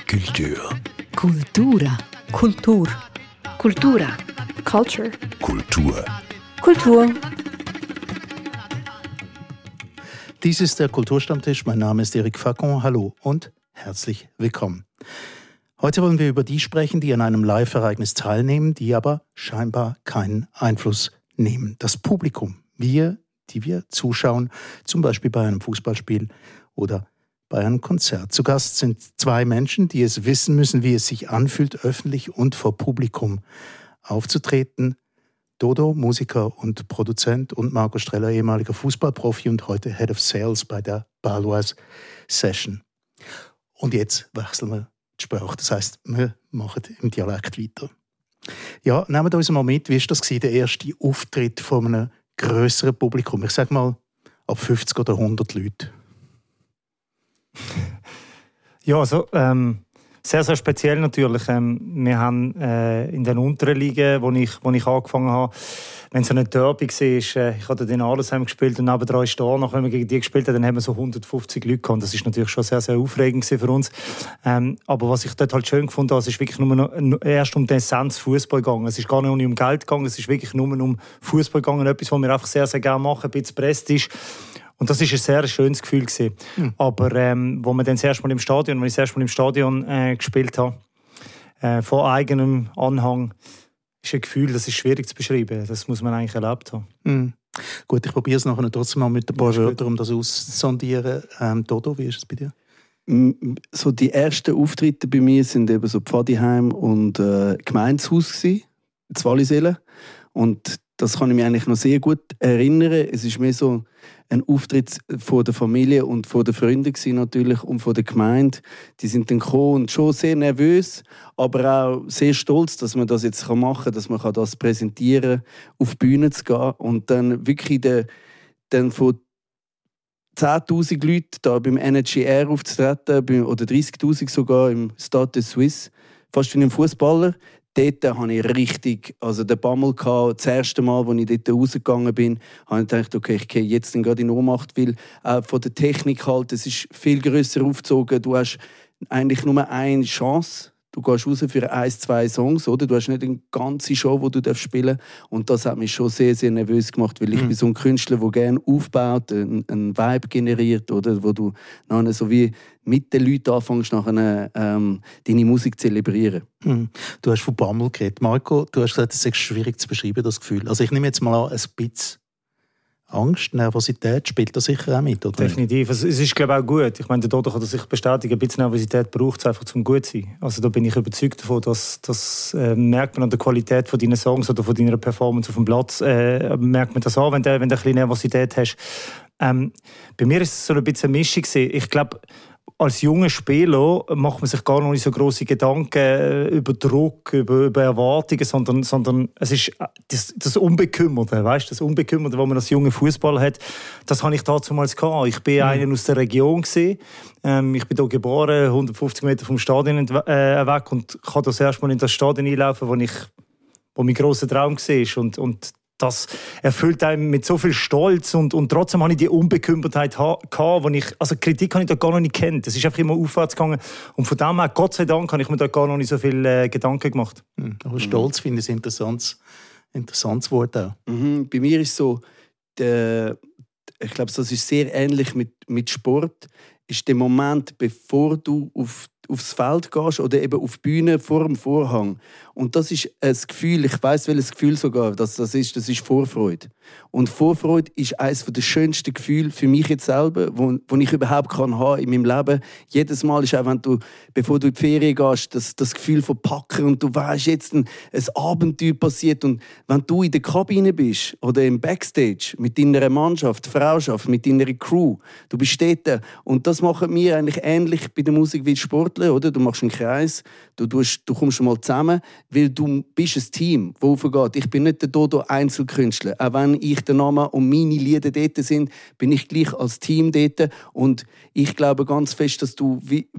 Kultur. Kultura. Kultur. Kultura. Culture. Kultur. Kultur. Dies ist der Kulturstammtisch. Mein Name ist Eric Facon. Hallo und herzlich willkommen. Heute wollen wir über die sprechen, die an einem Live-Ereignis teilnehmen, die aber scheinbar keinen Einfluss nehmen. Das Publikum, die wir zuschauen, zum Beispiel bei einem Fußballspiel oder bei einem Konzert. Zu Gast sind zwei Menschen, die es wissen müssen, wie es sich anfühlt, öffentlich und vor Publikum aufzutreten. Dodo, Musiker und Produzent, und Marco Streller, ehemaliger Fußballprofi und heute Head of Sales bei der Baloise Session. Und jetzt wechseln wir die Sprache, das heisst, wir machen im Dialekt weiter. Ja, nehmen wir uns mal mit, wie war das der erste Auftritt von einem grösseren Publikum? Ich sage mal, ab 50 oder 100 Leute. Ja, also, sehr, sehr speziell natürlich. Wir haben in den unteren Ligen, wo ich angefangen habe, wenn es so ein Derby war, ich hatte den Arlesheim gespielt und nebendran ist da noch, wenn wir gegen die gespielt haben, dann haben wir so 150 Leute gehabt. Das ist natürlich schon sehr, sehr aufregend für uns. Aber was ich dort halt schön gefunden habe, es ist wirklich nur noch erst um die Essenz Fußball gegangen. Es ist gar nicht um Geld gegangen, es ist wirklich nur um Fußball gegangen. Etwas, was wir einfach sehr, sehr gerne machen, ein bisschen Prestige. Und das war ein sehr schönes Gefühl. Aber wo ich das erste Mal im Stadion gespielt habe, vor eigenem Anhang, ist ein Gefühl, das ist schwierig zu beschreiben. Das muss man eigentlich erlebt haben. Gut, ich probiere es nachher trotzdem mal mit ein paar Wörtern, um das auszusondieren. Dodo, wie ist es bei dir? So die ersten Auftritte bei mir sind eben so Pfadiheim und Gemeindehaus gsi, in Wallisellen. Und das kann ich mich eigentlich noch sehr gut erinnern. Es ist mehr so ein Auftritt von der Familie und von den Freunden natürlich und von der Gemeinde. Die sind dann gekommen und schon sehr nervös, aber auch sehr stolz, dass man das jetzt machen kann, dass man das präsentieren kann, auf die Bühne zu gehen und dann wirklich dann von 10'000 Leuten da beim NHR aufzutreten, oder 30'000 sogar im Stade de Suisse, fast wie ein Fußballer. Dort hatte ich richtig, den Bammel gehabt. Das erste Mal, als ich dort rausgegangen bin, habe ich gedacht, okay, ich gehe jetzt gerade in Ohnmacht, weil von der Technik halt, es ist viel grösser aufgezogen. Du hast eigentlich nur eine Chance. Du gehst raus für 1, 2 Songs, oder? Du hast nicht eine ganze Show, die du spielen darfst. Und das hat mich schon sehr, sehr nervös gemacht, weil ich bin so ein Künstler, der gerne aufbaut, einen Vibe generiert, oder? Wo du nachher so wie mit den Leuten anfängst, nachher, deine Musik zu zelebrieren. Du hast von Bammel geredet. Marco, du hast gesagt, es ist schwierig zu beschreiben, das Gefühl. Also ich nehme jetzt mal an, ein bisschen Angst, Nervosität spielt da sicher auch mit, oder? Definitiv. Also, es ist, glaube ich, auch gut. Ich meine, der Dodo kann das sich bestätigen. Ein bisschen Nervosität braucht es einfach, um gut zu sein. Also da bin ich überzeugt davon, dass merkt man an der Qualität von deinen Songs oder von deiner Performance auf dem Platz, merkt man das an, wenn du ein bisschen Nervosität hast. Bei mir ist es so ein bisschen eine Mischung. Ich glaube, als junger Spieler macht man sich gar noch nicht so grosse Gedanken über Druck, über Erwartungen, sondern es ist das Unbekümmerte, weißt? Das Unbekümmerte, was man als junger Fußballer hat, das habe ich damals gehabt. Ich bin einer aus der Region gewesen. Ich bin hier geboren, 150 Meter vom Stadion weg und kann das erste Mal in das Stadion einlaufen, wo mein grosser Traum war. Und das erfüllt einem mit so viel Stolz und trotzdem hatte ich die Unbekümmertheit Kritik habe ich da gar noch nicht kennt. Es ist einfach immer aufwärts gegangen und von dem her, Gott sei Dank, habe ich mir da gar noch nicht so viel Gedanken gemacht. Aber Stolz finde ich ein interessantes Wort auch. Bei mir ist so, ich glaube, das ist sehr ähnlich mit Sport, ist der Moment, bevor du aufs Feld gehst oder eben auf die Bühne vor dem Vorhang. Und das ist ein Gefühl, ich weiss, welches Gefühl sogar das ist Vorfreude. Und Vorfreude ist eines der schönsten Gefühle für mich jetzt selber, wo ich überhaupt haben kann in meinem Leben. Jedes Mal ist auch, bevor du in die Ferien gehst, das Gefühl von Packen und du weißt, jetzt ein Abenteuer passiert. Und wenn du in der Kabine bist oder im Backstage mit deiner Mannschaft, Frauschaft, mit deiner Crew, du bist dort. Und das machen wir eigentlich ähnlich bei der Musik wie Sportler, oder? Du machst einen Kreis, du kommst mal zusammen, weil du bist ein Team, das aufgeht. Ich bin nicht der Dodo Einzelkünstler. Auch wenn ich der Name und meine Lieder dort sind, bin ich gleich als Team dort. Und ich glaube ganz fest, dass du wie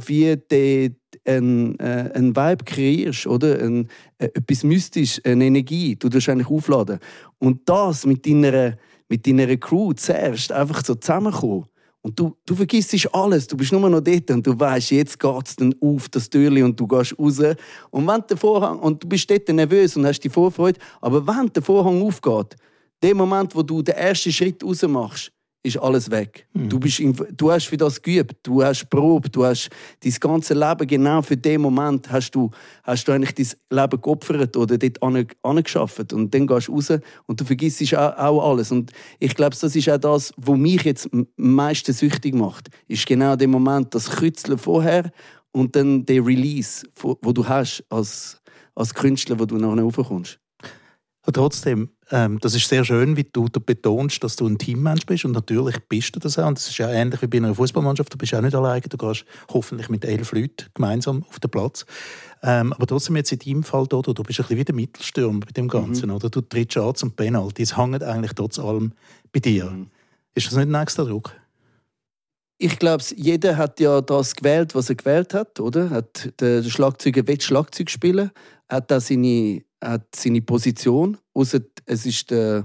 einen Vibe kreierst, oder? Etwas Mystisches, eine Energie. Du tust eigentlich aufladen. Und das mit deiner Crew zuerst einfach so zusammenkommen Und du vergisst alles, du bist nur noch dort und du weißt, jetzt geht es dann auf das Türchen und du gehst raus. Und wenn der Vorhang, und du bist dort nervös und hast die Vorfreude, aber wenn der Vorhang aufgeht, der Moment, wo du den ersten Schritt raus machst, ist alles weg. Du hast für das geübt, du hast probiert, du hast dein ganze Leben genau für den Moment hast du eigentlich dein Leben geopfert oder dort angeschafft. Und dann gehst du raus und du vergisst auch alles. Und ich glaube, das ist auch das, was mich jetzt am meisten süchtig macht. Ist genau der Moment, das Kützeln vorher und dann der Release, wo du hast als Künstler, wo du nachher raufkommst. Trotzdem, das ist sehr schön, wie du betonst, dass du ein Teammensch bist. Und natürlich bist du das auch. Und das ist ja ähnlich wie bei einer Fußballmannschaft. Du bist auch nicht alleine. Du gehst hoffentlich mit 11 Leuten gemeinsam auf den Platz. Aber trotzdem jetzt in deinem Fall, du bist ein bisschen wie der Mittelstürmer bei dem Ganzen. Oder? Du trittst an zum Penalty. Es hängt eigentlich trotz allem bei dir. Ist das nicht ein extra Druck? Ich glaube, jeder hat ja das gewählt, was er gewählt hat. Oder? Der Schlagzeuger will Schlagzeug spielen, hat auch seine Position. Ausser es ist der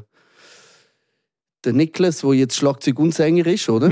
Niklas, der jetzt Schlagzeug und Sänger ist, oder?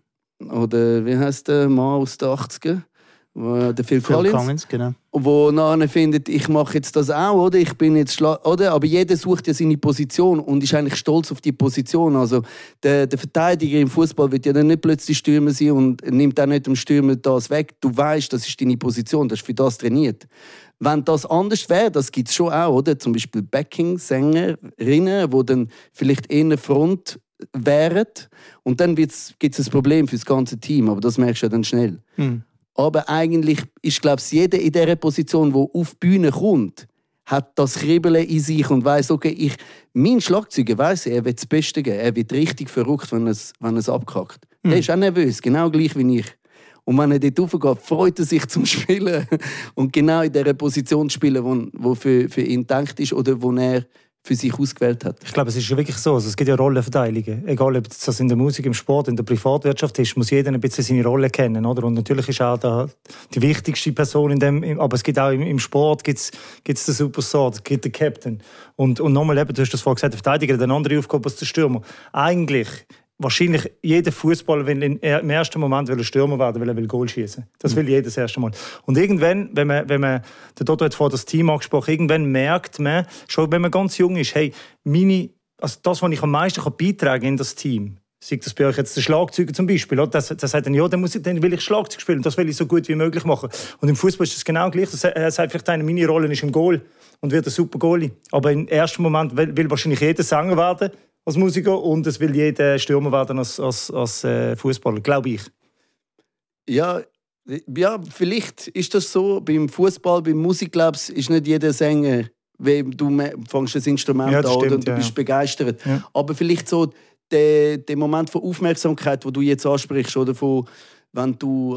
Oder wie heisst der Mann aus den 80ern? Der Phil Collins. Genau. Wo nachher findet, ich mache jetzt das auch, oder? Ich bin jetzt oder? Aber jeder sucht ja seine Position und ist eigentlich stolz auf die Position. Also der Verteidiger im Fußball wird ja dann nicht plötzlich Stürmer sein und nimmt auch nicht dem Stürmer das weg. Du weißt, das ist deine Position, das ist für das trainiert. Wenn das anders wäre, das gibt es schon auch, oder? Zum Beispiel Backing-Sängerinnen, die dann vielleicht eher Front wären. Und dann gibt es ein Problem für das ganze Team, aber das merkst du ja dann schnell. Aber eigentlich ist, glaube ich, jeder in dieser Position, der auf die Bühne kommt, hat das Kribbeln in sich und weiss, okay, mein Schlagzeuger weiss, er wird das Beste geben. Er wird richtig verrückt, wenn es abkackt. Der ist auch nervös, genau gleich wie ich. Und wenn er dort raufgeht, freut er sich zum Spielen und genau in dieser Position zu spielen, die für ihn gedacht ist oder wo er für sich ausgewählt hat. Ich glaube, es ist ja wirklich so. Also es gibt ja Rollenverteilungen. Egal, ob das in der Musik, im Sport, in der Privatwirtschaft ist, muss jeder ein bisschen seine Rolle kennen. Oder? Und natürlich ist auch da die wichtigste Person in dem. Aber es gibt auch im Sport gibt's den Superstar, es gibt den Captain. Und nochmal, eben, du hast das vorhin gesagt, der Verteidiger hat eine andere Aufgabe als der Stürmer. Eigentlich wahrscheinlich jeder Fußballer will im ersten Moment will Stürmer werden, weil er will Goal schießen. Das will jeder das erste Mal. Und irgendwann, wenn man der Toto hat vorhin das Team angesprochen, irgendwann merkt man, schon wenn man ganz jung ist, hey, das, was ich am meisten beitragen in das Team, sei das bei euch jetzt der Schlagzeuger zum Beispiel, oder? Das sagt dann, ja, dann will ich Schlagzeug spielen und das will ich so gut wie möglich machen. Und im Fußball ist das genau gleich. Er sagt vielleicht, meine Rolle ist im Goal und wird ein super Goalie. Aber im ersten Moment will wahrscheinlich jeder Sänger werden als Musiker und es will jeder Stürmer werden als Fußballer, glaube ich. Ja, vielleicht ist das so. Beim Fußball, beim Musik, glaube ich, ist nicht jeder Sänger, wenn du fängst das Instrument an und du bist begeistert. Ja. Aber vielleicht so der Moment von Aufmerksamkeit, den du jetzt ansprichst, oder von, wenn du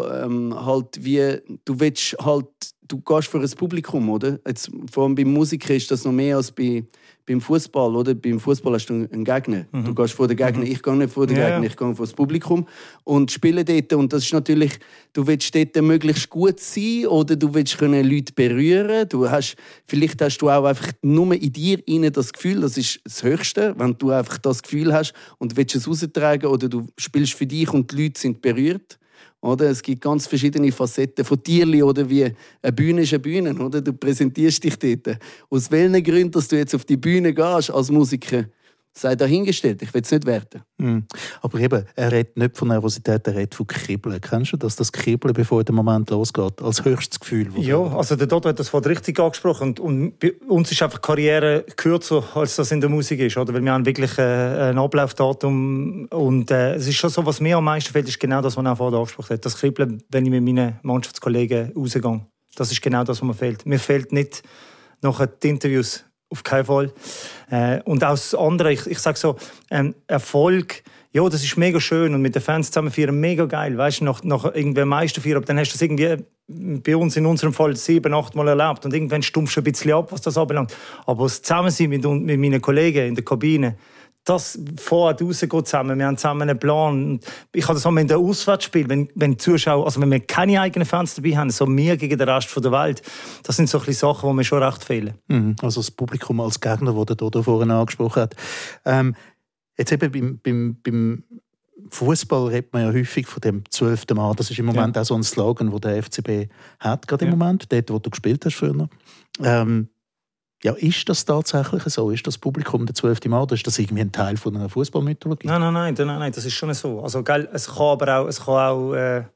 du willst halt, du gehst für ein Publikum, oder? Jetzt, vor allem beim Musiker ist das noch mehr als beim Fußball, oder? Beim Fußball hast du einen Gegner. Du gehst vor den Gegner, ich gehe nicht vor den Gegner, ich gehe vor das Publikum und spiele dort. Und das ist natürlich, du willst dort möglichst gut sein oder du willst Leute berühren. Vielleicht hast du auch einfach nur in dir rein das Gefühl, das ist das Höchste, wenn du einfach das Gefühl hast und willst es raustragen oder du spielst für dich und die Leute sind berührt. Oder? Es gibt ganz verschiedene Facetten von Tierli oder wie eine Bühne ist eine Bühne. Oder? Du präsentierst dich dort. Aus welchen Gründen, dass du jetzt auf die Bühne gehst als Musiker, sei dahingestellt. Ich will es nicht werten. Aber eben, er redet nicht von Nervosität, er redet von Kribbeln. Kennst du das Kribbeln, bevor der Moment losgeht, als höchstes Gefühl? Ja, also der Toto hat das vorhin richtig angesprochen. Und bei uns ist einfach die Karriere kürzer, als das in der Musik ist. Oder? Weil wir haben wirklich ein Ablaufdatum. Und es ist schon so, was mir am meisten fehlt, ist genau das, was er auch vorhin angesprochen hat. Das Kribbeln, wenn ich mit meinen Mannschaftskollegen rausgehe. Das ist genau das, was mir fehlt. Mir fehlt nicht nachher die Interviews. Auf keinen Fall. Und auch das andere, ich sage so, Erfolg, ja, das ist mega schön und mit den Fans zusammen feiern, mega geil. Weißt du, nach irgendwie Meister feiern, aber dann hast du das irgendwie bei uns in unserem Fall 7-8 Mal erlebt und irgendwann stumpfst du ein bisschen ab, was das anbelangt. Aber das Zusammensein mit meinen Kollegen in der Kabine, das vorher rausgeht zusammen, wir haben zusammen einen Plan. Ich habe das auch in den Auswärtsspielen, wenn Zuschauer, also wenn wir keine eigenen Fans dabei haben, so wir gegen den Rest der Welt, das sind so ein bisschen Sachen, die mir schon recht fehlen. Also das Publikum als Gegner, das der Dodo vorhin angesprochen hat. Jetzt eben beim Fußball redet man ja häufig von dem 12. Mann. Das ist im Moment auch so ein Slogan, den der FCB hat, gerade im Moment, dort, wo du gespielt hast früher. Ist das tatsächlich so? Ist das Publikum der 12. Mann oder ist das irgendwie ein Teil von einer Fußballmythologie? Nein, das ist schon so. Also, gell, es kann auch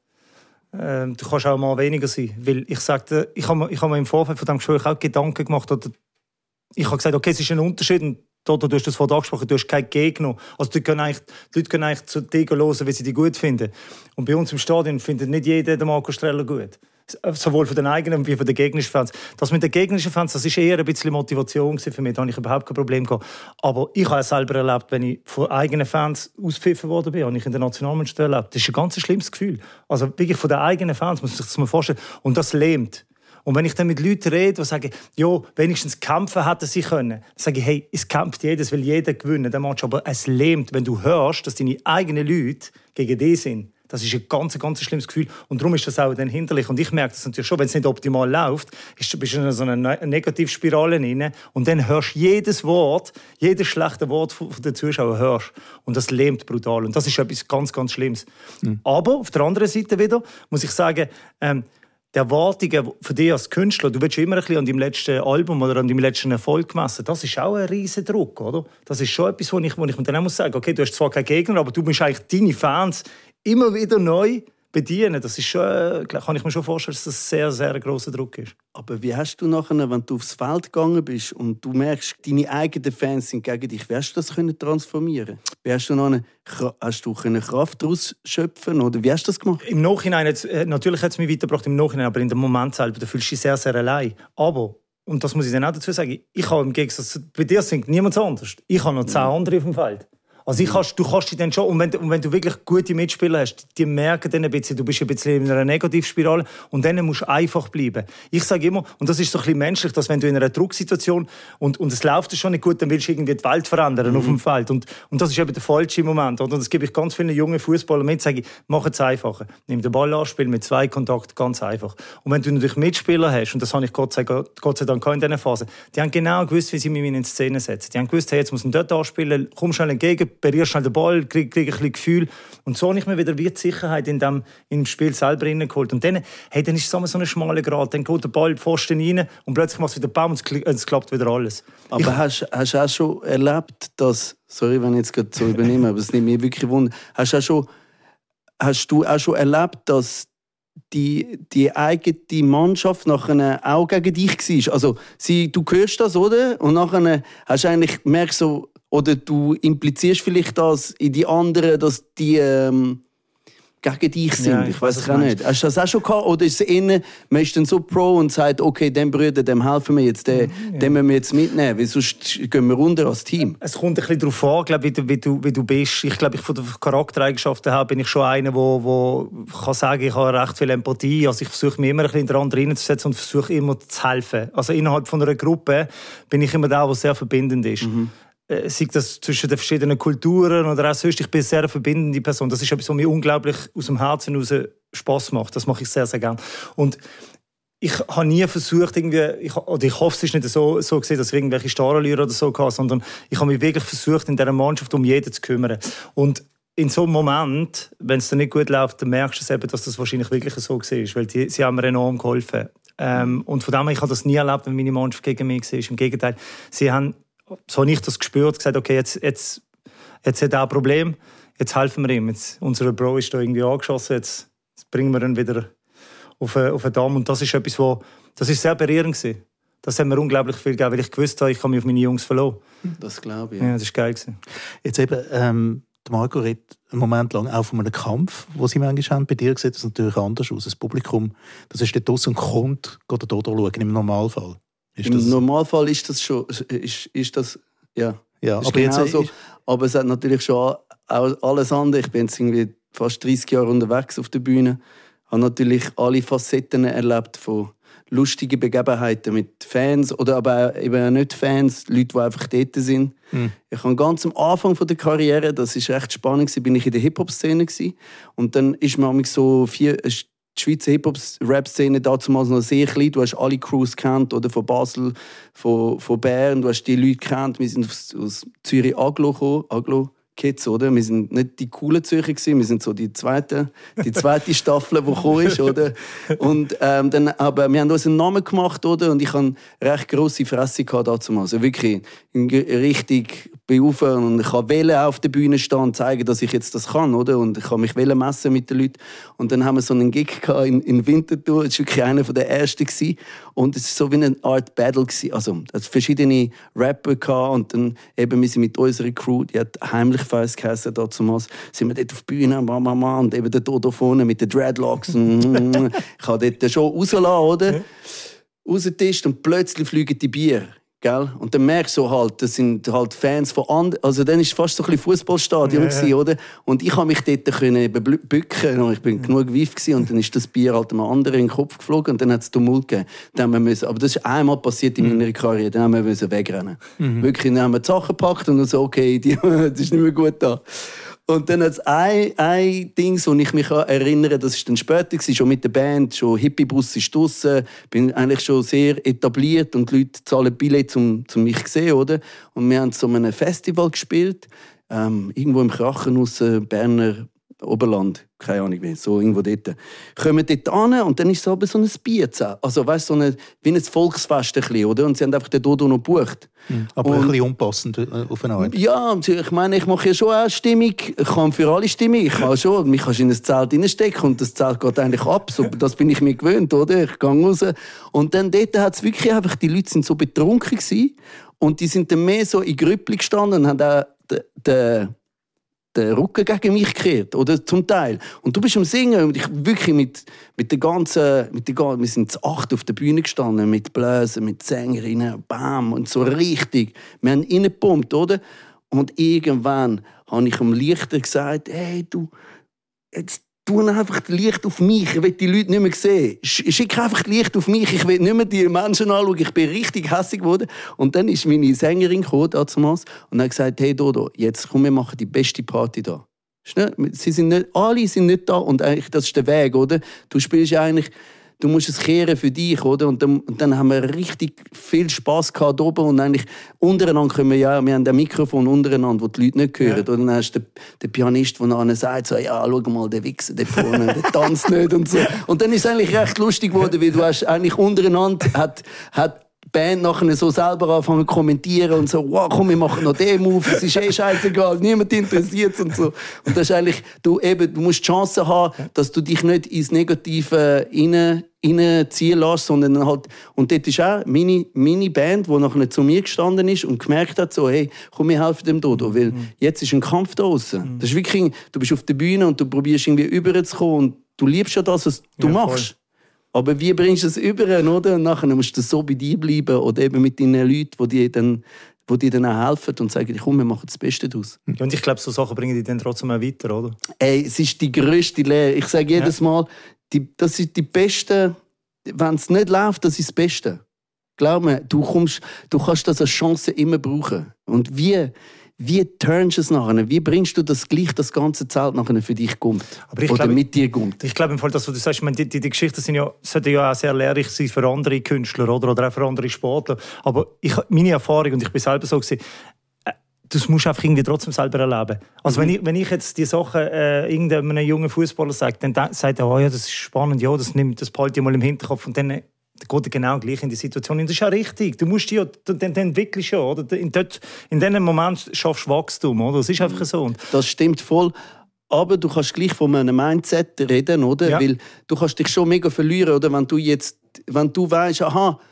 du kannst auch mal weniger sein. Weil ich sagte, ich habe mir im Vorfeld von diesem Gespräch auch Gedanken gemacht. Oder ich habe gesagt, okay, es ist ein Unterschied. Und du hast das vorhin angesprochen, du hast keinen Gegner. Also die Leute können eigentlich zu dir hören, wie sie dich gut finden. Und bei uns im Stadion findet nicht jeder den Marco Streller gut. Sowohl von den eigenen wie von den gegnerischen Fans. Das mit den gegnerischen Fans, das war eher ein bisschen Motivation für mich. Da habe ich überhaupt kein Problem gehabt. Aber ich habe es selber erlebt, wenn ich von eigenen Fans ausgepfiffen worden bin, habe ich in der Nationalmannschaft erlebt. Das ist ein ganz schlimmes Gefühl. Also wirklich von den eigenen Fans, muss man sich das mal vorstellen. Und das lähmt. Und wenn ich dann mit Leuten rede, die sagen, ja, wenigstens kämpfen hätten sie können, dann sage ich, hey, es kämpft jeder, es will jeder gewinnen, der Match. Aber es lähmt, wenn du hörst, dass deine eigenen Leute gegen dich sind. Das ist ein ganz schlimmes Gefühl. Und darum ist das auch dann hinderlich. Und ich merke das natürlich schon, wenn es nicht optimal läuft, bist du in so einer Negativspirale drin. Und dann hörst du jedes Wort, jedes schlechte Wort von den Zuschauern hörst. Und das lähmt brutal. Und das ist etwas ganz Schlimmes. Aber auf der anderen Seite wieder muss ich sagen, die Erwartungen von dir als Künstler, du willst immer ein bisschen an deinem letzten Album oder an deinem letzten Erfolg gemessen. Das ist auch ein riesen Druck, oder? Das ist schon etwas, wo ich mir dann auch muss sagen, okay, du hast zwar keinen Gegner, aber du musst eigentlich deine Fans immer wieder neu bedienen. Das ist schon, kann ich mir schon vorstellen, dass das sehr, sehr grosser Druck ist. Aber wie hast du nachher, wenn du aufs Feld gegangen bist und du merkst, deine eigenen Fans sind gegen dich, wie hast du das transformieren? Wie hast du nachher, hast du Kraft daraus schöpfen oder wie hast du das gemacht? Im Nachhinein, natürlich hat es mich weitergebracht im Nachhinein, aber in dem Moment selber, da fühlst du dich sehr, sehr allein. Aber, und das muss ich dann auch dazu sagen, ich habe im Gegensatz, bei dir singt niemand anders. Ich habe noch 10 andere auf dem Feld. Also du kannst dich dann schon, und wenn du wirklich gute Mitspieler hast, die merken dann ein bisschen, du bist ein bisschen in einer Negativspirale und dann musst du einfach bleiben. Ich sage immer, und das ist so ein bisschen menschlich, dass wenn du in einer Drucksituation und es läuft schon nicht gut, dann willst du irgendwie die Welt verändern auf dem Feld. Und das ist eben der falsche Moment. Und das gebe ich ganz vielen jungen Fußballern mit, sage ich, mach es einfacher. Nimm den Ball an, spiel mit 2 Kontakten, ganz einfach. Und wenn du natürlich Mitspieler hast, und das habe ich Gott sei Dank in dieser Phase, die haben genau gewusst, wie sie mich in Szene setzen. Die haben gewusst, hey, jetzt muss man dort anspielen, komm schnell entgegen, berührst schnell den Ball, krieg ein bisschen Gefühl. Und so habe ich mir wieder die Sicherheit im Spiel selber reingeholt. Und dann ist es so ein schmaler Grat. Dann geht der Ball Pfosten rein und plötzlich machst du wieder Baum und es klappt wieder alles. Aber hast du auch schon erlebt, dass, sorry, wenn ich jetzt gerade so übernehme, aber es nimmt mich wirklich Wunder, hast du auch schon erlebt, dass die eigene Mannschaft nachher auch gegen dich war? Also du hörst das, oder? Und nachher hast du eigentlich gemerkt, so, oder du implizierst vielleicht das in die anderen, dass die gegen dich sind. Ja, ich weiß es auch nicht. Hast du das auch schon gehabt? Oder ist es eher, man ist dann so pro und sagt, okay, dem Brüder, dem helfen wir jetzt, den müssen wir jetzt mitnehmen, weil sonst gehen wir runter als Team. Es kommt ein bisschen darauf an, glaube ich, wie du bist. Ich glaube, von den Charaktereigenschaften her bin ich schon einer, der kann sagen, ich habe recht viel Empathie. Also ich versuche mich immer ein bisschen in den anderen reinzusetzen und versuche immer zu helfen. Also innerhalb von einer Gruppe bin ich immer der sehr verbindend ist. Sei das zwischen den verschiedenen Kulturen oder auch sonst. Ich bin eine sehr verbindende Person. Das ist etwas, was mir unglaublich aus dem Herzen heraus Spass macht. Das mache ich sehr, sehr gerne. Und ich habe nie versucht, ich hoffe, es ist nicht so gesehen, dass ich irgendwelche Starallüre oder so hatte, sondern ich habe mich wirklich versucht, in dieser Mannschaft um jeden zu kümmern. Und in so einem Moment, wenn es dann nicht gut läuft, dann merkst du eben, dass das wahrscheinlich wirklich so war, weil sie haben mir enorm geholfen. Und von dem her, ich habe das nie erlebt, wenn meine Mannschaft gegen mich war. Im Gegenteil, sie haben, so habe ich das gespürt, gesagt, okay, jetzt hat er ein Problem, jetzt helfen wir ihm. Jetzt, unser Bro ist da irgendwie angeschossen, jetzt bringen wir ihn wieder auf den Damm. Und das ist etwas, das ist sehr berührend gewesen. Das hat mir unglaublich viel gegeben, weil ich gewusst habe, ich kann mich auf meine Jungs verlassen. Das glaube ich. Ja, das war geil gewesen. Jetzt eben, Marco redet einen Moment lang auch von einem Kampf, den sie manchmal haben. Bei dir sieht das natürlich anders aus. Das Publikum, das ist dort draussen und geht da schauen, im Normalfall. Im Normalfall ist das schon, ist das, ja. Ja, aber genau jetzt so. Aber es hat natürlich schon auch alles andere. Ich bin jetzt irgendwie fast 30 Jahre unterwegs auf der Bühne. Ich habe natürlich alle Facetten erlebt von lustigen Begebenheiten mit Fans oder aber eben auch nicht Fans, Leute, die einfach dort sind. Ich habe ganz am Anfang der Karriere, das war recht spannend, bin ich in der Hip-Hop-Szene und dann ist man so die Schweizer Hip-Hop-Rap-Szene damals noch sehr klein. Du hast alle Crews gekannt, oder von Basel, von Bern. Du hast die Leute gekannt. Wir sind aus Zürich Aglo gekommen. Aglo Kids, oder? Wir sind nicht die coolen Zürcher gewesen, wir sind so die zweite Staffel, die gekommen ist, oder? Und, aber wir haben uns einen Namen gemacht, oder? Und ich hatte recht grosse Fresse damals. Also wirklich richtig beaufern. Und ich wollte auf der Bühne stehen und zeigen, dass ich jetzt das kann, oder? Und ich wollte mich messen mit den Leuten. Und dann haben wir so einen Gig in Winterthur. Das war wirklich einer der ersten. Und es war so wie eine Art Battle. Also, es verschiedene Rapper gehabt. Und dann eben, wir sind mit unserer Crew, die hat heimlich Fest geheißen, damals, sind wir dort auf die Bühne, und eben der Dodo vorne mit den Dreadlocks. Ich habe dort schon rausgelassen, oder? Rausgetischt und plötzlich fliegen die Bier. Gell? Und dann merkst du halt, das sind halt Fans von anderen. Also dann war es fast so ein bisschen Fußballstadion, oder? Und ich konnte mich dort bücken und ich bin genug weif gewesen. Und dann ist das Bier halt einem anderen in den Kopf geflogen und dann hat es Tumult gegeben. Aber das ist einmal passiert in meiner Karriere, dann haben wir wegrennen. Wirklich, dann haben wir die Sachen gepackt und so, okay, das ist nicht mehr gut da. Und dann hat es ein Ding, wo ich mich erinnere, das war dann später, schon mit der Band, schon Hippie-Bus ist draussen, bin eigentlich schon sehr etabliert und die Leute zahlen Billett, um mich zu sehen, oder? Und wir haben so einem Festival gespielt, irgendwo im Krachenhaus, Berner Oberland, keine Ahnung mehr, so irgendwo dort. Kommen dort an und dann ist es aber so ein Bierzelt. Also weißt, wie ein Volksfest ein bisschen, oder? Und sie haben einfach den Dodo noch gebucht. Aber ein bisschen unpassend auf eine Art. Ja, ich meine, ich mache ja schon auch Stimmung. Ich kann für alle Stimmung. Ich kann schon, mich kannst in ein Zelt reinstecken und das Zelt geht eigentlich ab. So, das bin ich mir gewöhnt, oder? Ich gehe raus. Und dann dort hat es wirklich einfach, die Leute sind so betrunken gewesen und die sind dann mehr so in Grüppli gestanden und haben auch den Rücken gegen mich gekehrt, oder zum Teil. Und du bist am Singen und ich wirklich mit der ganzen, wir sind zu 8 auf der Bühne gestanden, mit Bläsern, mit Sängerinnen, bam, und so richtig. Wir haben reingepumpt, oder? Und irgendwann habe ich dem Lichter gesagt, hey, du, jetzt tu einfach das Licht auf mich, ich will die Leute nicht mehr sehen. Schick einfach das Licht auf mich, ich will nicht mehr die Menschen anschauen, ich bin richtig hässig geworden. Und dann ist meine Sängerin gekommen, und hat gesagt, hey Dodo, jetzt komm, wir machen die beste Party da. Alle sind nicht da und eigentlich, das ist der Weg, oder? Du spielst eigentlich, du musst es kehren für dich, oder? Und dann haben wir richtig viel Spass gehabt oben und eigentlich untereinander können wir haben ein Mikrofon untereinander, wo die Leute nicht hören. Oder dann hast du den Pianist, der nachher sagt, so, ja, schau mal, der Wichser, der vorne, der tanzt nicht und so. Und dann ist es eigentlich recht lustig geworden, weil du hast eigentlich untereinander hat die Band nachher so selber anfangen zu kommentieren und so, wow, komm, wir machen noch den Move, es ist scheißegal, niemand interessiert es und so. Und das ist eigentlich, du musst die Chance haben, dass du dich nicht ins Negative reinziehen lässt, sondern halt, und dort ist auch meine Band, die nachher zu mir gestanden ist und gemerkt hat, so, hey, komm, wir helfen dem Dodo, weil jetzt ist ein Kampf da draussen. Das ist wirklich, du bist auf der Bühne und du probierst irgendwie rüberzukommen und du liebst ja das, was du machst. Voll. Aber wie bringst du es über, oder? Und nachher musst du so bei dir bleiben oder eben mit deinen Leuten, die dir dann auch helfen und sagen, komm, wir machen das Beste daraus. Ja, und ich glaube, so Sachen bringen dich dann trotzdem auch weiter, oder? Ey, es ist die grösste Lehre. Ich sage jedes Mal, das ist die beste, wenn es nicht läuft, das ist das Beste. Glaub mir, du kannst das als Chance immer brauchen. Und wie turnst du es nachher? Wie bringst du das ganze Zelt nachher für dich kommt? Oder mit dir kommt? Ich glaube, im Fall, dass du sagst, die Geschichten sollten ja auch sehr lehrreich sein für andere Künstler oder auch für andere Sportler. Aber meine Erfahrung, und ich bin selber so gewesen, das musst du einfach irgendwie trotzdem selber erleben. Also wenn ich jetzt die Sachen irgendeinem jungen Fußballer sage, dann sagt er, oh ja, das ist spannend, ja, das behalte ich mal im Hinterkopf und dann geht er genau gleich in die Situation. Und das ist ja richtig. Du musst dich dann entwickelst ja, oder? In diesem Moment schaffst du Wachstum, oder? Das ist einfach so. Das stimmt voll. Aber du kannst gleich von einem Mindset reden, oder? Ja. Weil du kannst dich schon mega verlieren, oder? Wenn du weißt,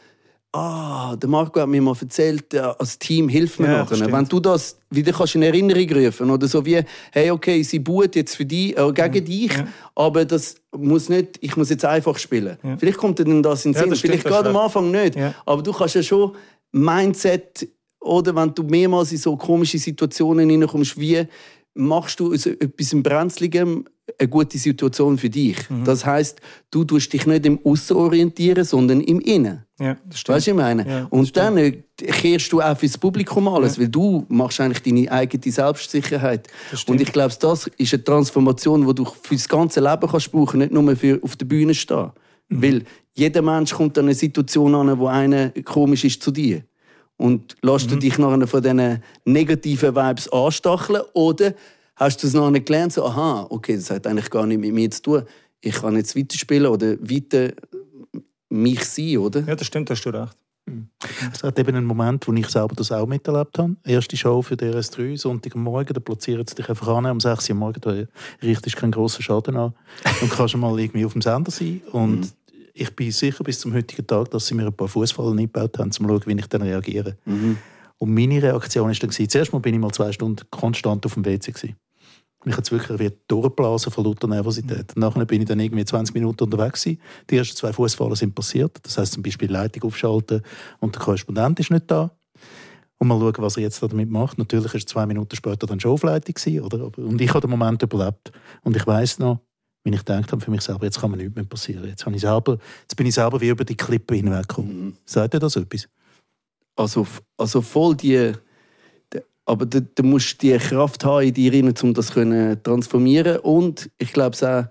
der Marco hat mir mal erzählt, als Team hilft mir nachher. Wenn du das wieder kannst in Erinnerung rufen oder so wie, hey, okay, sie buht jetzt für dich, gegen dich, aber das muss nicht, ich muss jetzt einfach spielen. Ja. Vielleicht kommt dir dann das in den Sinn, vielleicht gerade am Anfang nicht, aber du kannst ja schon Mindset, oder wenn du mehrmals in so komische Situationen hineinkommst, wie machst du aus etwas Brenzligem eine gute Situation für dich. Das heisst, du tust dich nicht im Aussen orientieren, sondern im Innen. Ja, das stimmt. Weißt du, was ich meine? Ja, und dann kehrst du auch fürs Publikum alles, weil du machst eigentlich deine eigene Selbstsicherheit. Und ich glaube, das ist eine Transformation, die du für das ganze Leben kannst brauchen, nicht nur für auf der Bühne stehen. Weil jeder Mensch kommt an eine Situation an, wo einer komisch ist zu dir. Und lässt du dich nachher von diesen negativen Vibes anstacheln? Oder hast du es noch nicht gelernt, so, aha, okay, das hat eigentlich gar nicht mit mir zu tun. Ich kann jetzt weiterspielen oder weiter mich sein, oder? Ja, das stimmt, hast du recht. Es hat eben einen Moment, wo ich selber das auch miterlebt habe. Erste Show für DRS3, Sonntagmorgen, da platzieren sie dich einfach an, um 6 Uhr morgens, da richtest keinen grossen Schaden an. Und kannst mal irgendwie auf dem Sender sein. Und ich bin sicher bis zum heutigen Tag, dass sie mir ein paar Fußfallen eingebaut haben, um zu schauen, wie ich dann reagiere. Und meine Reaktion war dann, zuerst mal bin ich mal 2 Stunden konstant auf dem WC gewesen. Ich hatte es wirklich wie durchgeblasen von lauter Nervosität. Nachher bin ich dann irgendwie 20 Minuten unterwegs gewesen. Die ersten 2 Fußfallen sind passiert. Das heisst zum Beispiel Leitung aufschalten und der Korrespondent ist nicht da. Und mal schauen, was er jetzt damit macht. Natürlich war es 2 Minuten später dann schon Aufleitung gewesen, oder? Und ich habe den Moment überlebt. Und ich weiss noch, wenn ich gedacht habe für mich selber, jetzt kann mir nichts mehr passieren. Jetzt bin ich selber wie über die Klippe hinweggekommen. Sagt ihr das etwas? Also voll die... Aber du musst die Kraft haben in dir rein, um das zu transformieren. Und ich glaube es auch,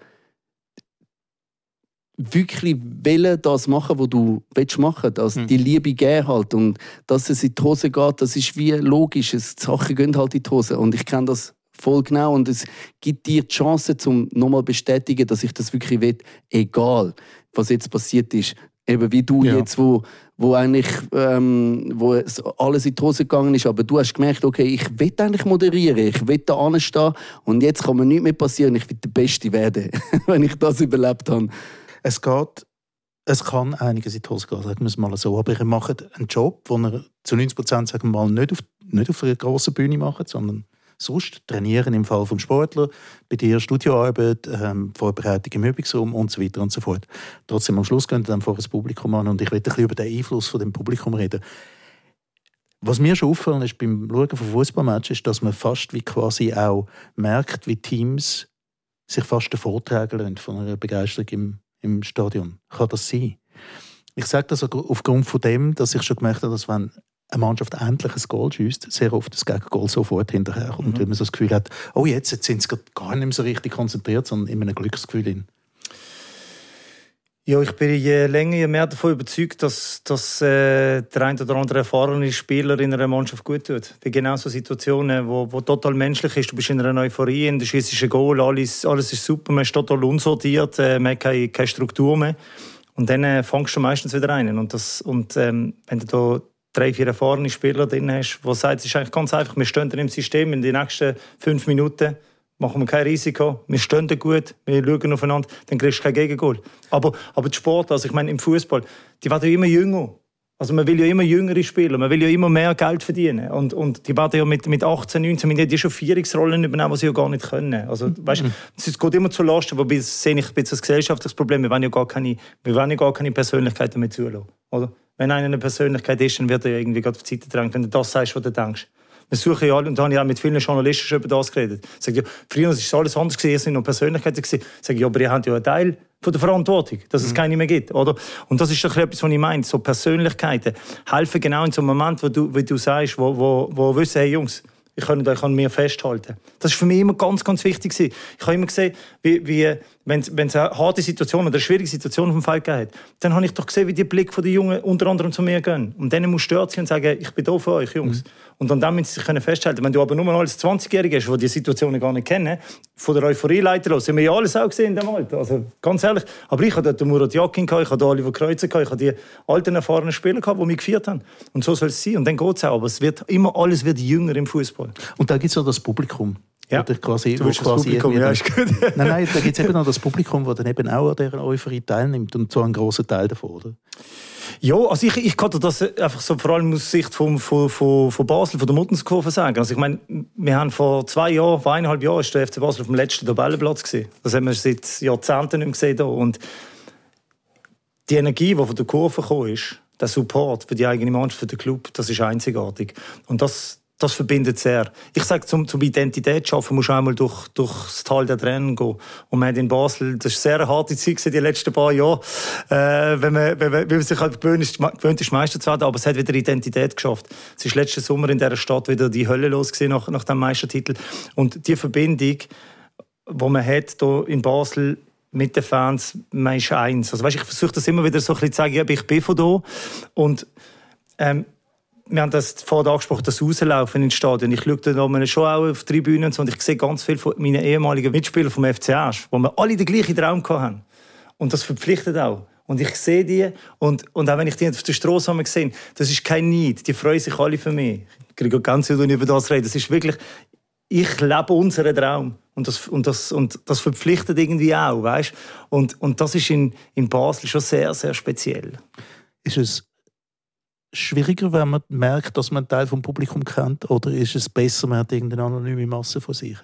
wirklich das machen, was du machen willst. Die Liebe geben halt. Und dass es in die Hose geht, das ist wie logisch. Die Sachen gehen halt in die Hose. Und ich kenne das voll genau. Und es gibt dir die Chance, um nochmal zu bestätigen, dass ich das wirklich will, egal was jetzt passiert ist. Eben wie du jetzt, wo eigentlich wo alles in die Hose gegangen ist, aber du hast gemerkt, okay, ich will eigentlich moderieren, ich will da anstehen und jetzt kann mir nichts mehr passieren, ich will der Beste werden, wenn ich das überlebt habe. Es kann einiges in die Hose gehen, sagen wir es mal so, aber ihr macht einen Job, den ihr zu 90% sagen wir mal nicht auf einer grossen Bühne macht, sondern sonst trainieren im Fall vom Sportler, bei dir Studioarbeit, Vorbereitung im Übungsraum und so weiter und so fort. Trotzdem am Schluss gehen dann vor das Publikum an und ich will ein bisschen über den Einfluss von dem Publikum reden. Was mir schon auffällt ist beim Schauen von Fußballmatches, ist, dass man fast wie quasi auch merkt, wie Teams sich fast vortragen lassen von einer Begeisterung im Stadion. Kann das sein? Ich sage das aufgrund von dem, dass ich schon gemerkt habe, dass wenn eine Mannschaft endlich ein Goal schießt, sehr oft das Gegengoal sofort hinterher. Und wenn man so das Gefühl hat, oh, jetzt sind sie gar nicht mehr so richtig konzentriert, sondern in einem Glücksgefühl. Ja, ich bin je länger, je mehr davon überzeugt, dass der ein oder andere erfahrene Spieler in einer Mannschaft gut tut. Wie genau so Situationen, wo total menschlich ist. Du bist in einer Euphorie, in der schießt ein Goal, alles ist super, man ist total unsortiert, man hat keine Struktur mehr. Und dann fängst du meistens wieder rein. Und wenn du da 3-4 erfahrene Spieler drin hast, die sagen, es ist eigentlich ganz einfach, wir stehen im System, in den nächsten 5 Minuten machen wir kein Risiko, wir stehen gut, wir schauen aufeinander, dann kriegst du kein Gegengol. Aber die Sport, also ich meine im Fußball, die werden ja immer jünger. Also man will ja immer jüngere Spieler, man will ja immer mehr Geld verdienen. Und die werden ja mit 18, 19, die schon Führungsrollen übernehmen, die sie ja gar nicht können. Also, weißt, es geht immer zu Lasten, wobei das sehe ich ein bisschen als gesellschaftliches Problem. Wir wollen ja gar keine Persönlichkeiten mehr zulassen. Oder? Wenn einer eine Persönlichkeit ist, dann wird er ja irgendwie gerade auf die Seite drängen, wenn du das sagst, was du denkst. Wir suchen ja alle, und da habe ich auch mit vielen Journalisten schon über das geredet. Ich sage, ja, früher war alles anders, ihr seid noch Persönlichkeiten gewesen. Ich sage, ja, aber ihr habt ja einen Teil von der Verantwortung, dass es keine mehr gibt, oder? Und das ist doch etwas, was ich meine. So Persönlichkeiten helfen genau in so einem Moment, wo du sagst, wo wissen, hey Jungs, ich kann euch an mir festhalten. Das war für mich immer ganz, ganz wichtig. Ich habe immer gesehen, wie wenn es eine harte Situation oder eine schwierige Situation auf dem Feld geht, dann habe ich doch gesehen, wie die Blick von den Jungen unter anderem zu mir gehen. Und denen musst du stört sein und sagen, ich bin da für euch, Jungs. Und dann müssen sie sich festhalten. Wenn du aber nur als 20-Jähriger hast, die die Situationen gar nicht kennen, von der Euphorie leiten lassen, haben wir ja alles auch gesehen in dem Alter. Also, ganz ehrlich. Aber ich hatte den Murat Yakin, ich hatte Oliver Kreuzer, ich hatte die alten, erfahrenen Spieler, die mich geführt haben. Und so soll es sein. Und dann geht es auch. Aber alles wird jünger im Fußball. Und da gibt es auch das Publikum. Ja. Du quasi das Publikum, ja, ist gut. Nein, da gibt es eben noch das Publikum, das dann eben auch an dieser Euphorie teilnimmt. Und zwar einen grossen Teil davon, oder? Ja, also ich kann dir das einfach so vor allem aus Sicht von Basel, von der Muttenskurve sagen. Also ich meine, wir haben vor 1,5 Jahren ist der FC Basel auf dem letzten Tabellenplatz gesehen. Das haben wir seit Jahrzehnten nicht mehr gesehen. Und die Energie, die von der Kurve gekommen ist, der Support für die eigene Mannschaft, für den Club, das ist einzigartig. Und das verbindet sehr. Ich sage, zum Identität zu schaffen, musst du einmal durchs Tal der Tränen gehen. Und man hat in Basel, das ist eine sehr harte Zeit die letzten paar Jahre, wenn man sich halt gewöhnt ist, Meister zu werden, aber es hat wieder Identität geschafft. Es ist letzten Sommer in dieser Stadt wieder die Hölle los gewesen, nach dem Meistertitel. Und die Verbindung, die man hat hier in Basel mit den Fans, man ist eins. Also weißt, ich versuche das immer wieder so ein bisschen zu sagen, ich bin von hier. Und wir haben das vorhin angesprochen, das Rauslaufen ins Stadion. Ich schaue da schon auch auf die Tribünen und so, und ich sehe ganz viele von meinen ehemaligen Mitspielern vom FC Asch, wo wir alle den gleichen Traum hatten. Und das verpflichtet auch. Und ich sehe die, und auch wenn ich die auf der Straße sehe, das ist kein Neid. Die freuen sich alle für mich. Ich kriege ganz viel über das reden. Das ist wirklich, ich lebe unseren Traum. Und das verpflichtet irgendwie auch, weißt? Und das ist in Basel schon sehr, sehr speziell. Ist es schwieriger, wenn man merkt, dass man einen Teil vom Publikum kennt, oder ist es besser, man hat irgendeine anonyme Masse von sich?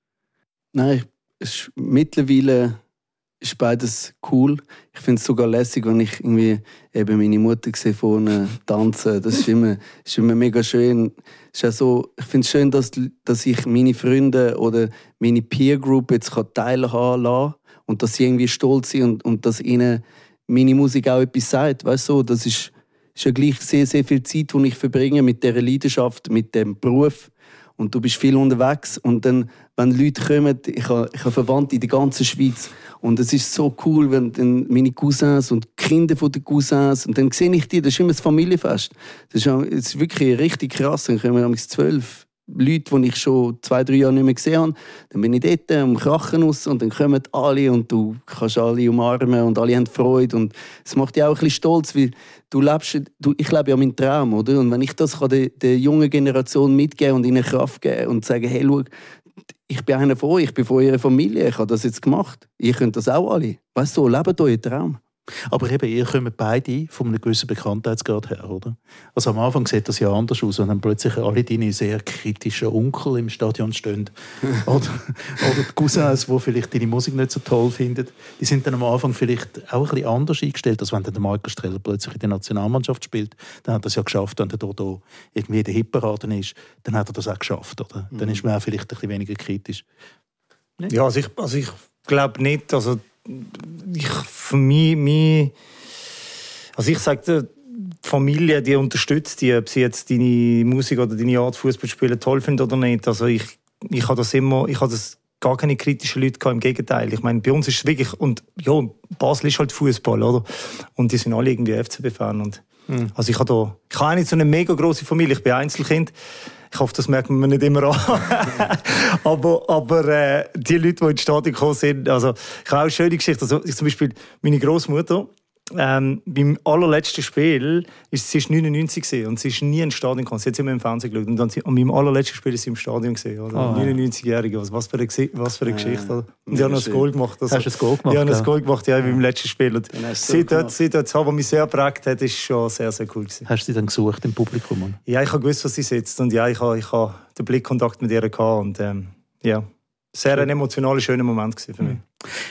Nein, mittlerweile ist beides cool. Ich finde es sogar lässig, wenn ich irgendwie eben meine Mutter sehe vorne tanzen. Das ist immer mega schön. Es ist auch so, ich finde es schön, dass ich meine Freunde oder meine Peer Group jetzt teilhaben kann und dass sie irgendwie stolz sind und dass ihnen meine Musik auch etwas sagt. Weißt du, das ist ja gleich sehr, sehr viel Zeit, die ich verbringe mit dieser Leidenschaft, mit dem Beruf. Und du bist viel unterwegs. Und dann, wenn Leute kommen, ich habe Verwandte in der ganzen Schweiz. Und es ist so cool, wenn dann meine Cousins und die Kinder von den Cousins, und dann sehe ich die, das ist immer ein Familienfest. Das ist wirklich richtig krass. Dann kommen wir 12 Leute, die ich schon 2-3 Jahre nicht mehr gesehen habe. Dann bin ich dort am Krachen raus und dann kommen alle und du kannst alle umarmen und alle haben Freude. Und es macht dich auch ein bisschen stolz, weil ich lebe ja meinen Traum, oder? Und wenn ich das der jungen Generation mitgeben und ihnen Kraft geben und sagen, hey, schau, ich bin einer von euch, ich bin von eurer Familie, ich habe das jetzt gemacht. Ihr könnt das auch alle. Weißt du, lebt euren Traum. Aber eben, ihr kommt beide von einem gewissen Bekanntheitsgrad her, oder? Also am Anfang sieht das ja anders aus, wenn dann plötzlich alle deine sehr kritischen Onkel im Stadion stehen. oder die Cousins, die vielleicht deine Musik nicht so toll finden. Die sind dann am Anfang vielleicht auch ein bisschen anders eingestellt, als wenn dann der Marco Streller plötzlich in der Nationalmannschaft spielt. Dann hat er es ja geschafft, wenn er da irgendwie in der Hitparade ist, dann hat er das auch geschafft, oder? Dann ist man auch vielleicht ein bisschen weniger kritisch. Nicht? Ja, also ich glaube nicht, also für mich, also ich sage, die Familie, die unterstützt die, ob sie jetzt deine Musik oder deine Art Fußball spielen toll finden oder nicht. Also ich habe das gar keine kritischen Leute gehabt, im Gegenteil. Ich meine, bei uns ist es wirklich, und ja, Basel ist halt Fußball, oder? Und die sind alle irgendwie FCB-Fan. Und also ich habe auch nicht so eine mega grosse Familie, ich bin Einzelkind. Ich hoffe, das merkt man nicht immer an. aber die Leute, die ins Stadion gekommen sind, also ich habe auch eine schöne Geschichte. Also zum Beispiel meine Großmutter, beim allerletzten Spiel, sie war 99 und sie ist nie ins Stadion gekommen. Sie hat immer im Fernsehen geschaut. Und dann an meinem allerletzten Spiel ist sie im Stadion gesehen. 99-Jährige. Was für eine Geschichte. Oder? Und ich habe noch ein Goal gemacht. Also, hast du ein Goal gemacht? Ich habe ein Goal gemacht, ja, beim letzten Spiel. Und sie dort, was mich sehr geprägt hat, ist schon sehr, sehr cool gewesen. Hast du sie dann gesucht im Publikum? Ja, ich habe gewusst, was sie sitzt. Und ja, ich habe den Blickkontakt mit ihr gehabt. Und ja, sehr ein emotionaler, schöner Moment für mich.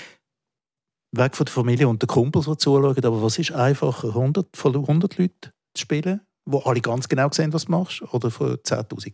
Weg von der Familie und den Kumpels, die zuschauen, aber was ist einfacher, 100 Leute zu spielen, die alle ganz genau sehen, was du machst, oder von 10'000?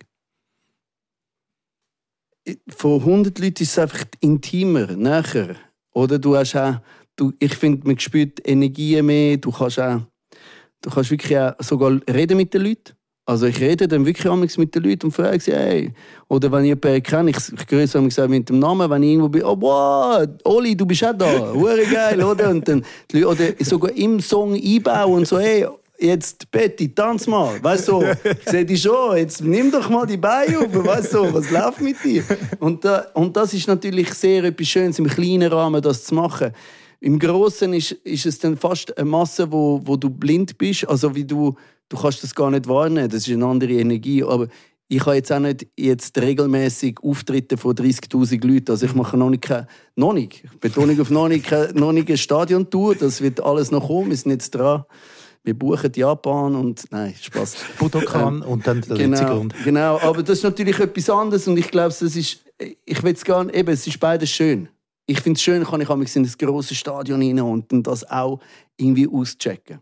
Von 100 Leuten ist es einfach intimer, näher. Oder du hast auch, ich finde, man spürt Energie mehr, du kannst wirklich auch sogar reden mit den Leuten. Also ich rede dann wirklich mit den Leuten und frage sie, hey. Oder wenn ich jemanden kenne, ich grüße mit dem Namen, wenn ich irgendwo bin, oh wow, Oli, du bist auch da, hure geil, oder? Und dann, oder sogar im Song einbauen und so, hey, jetzt Betty, tanz mal, weißt du, ich sehe dich schon, jetzt nimm doch mal die Beine auf, weißt du, was läuft mit dir? Und das ist natürlich sehr etwas Schönes, im kleinen Rahmen das zu machen. Im Grossen ist es dann fast eine Masse, wo du blind bist, also wie du kannst das gar nicht wahrnehmen, das ist eine andere Energie, aber ich habe jetzt auch nicht regelmäßig Auftritte von 30'000 Leuten, also ich mache noch nicht, Betonung auf noch nicht eine Stadiontour, das wird alles noch kommen, wir sind jetzt dran, wir buchen Japan und, nein, Spaß. Budokan und dann der letzte Grund. Genau, aber das ist natürlich etwas anderes und ich glaube, es ist beides schön. Ich finde es schön, kann ich in ein grosses Stadion rein und das auch irgendwie auschecken.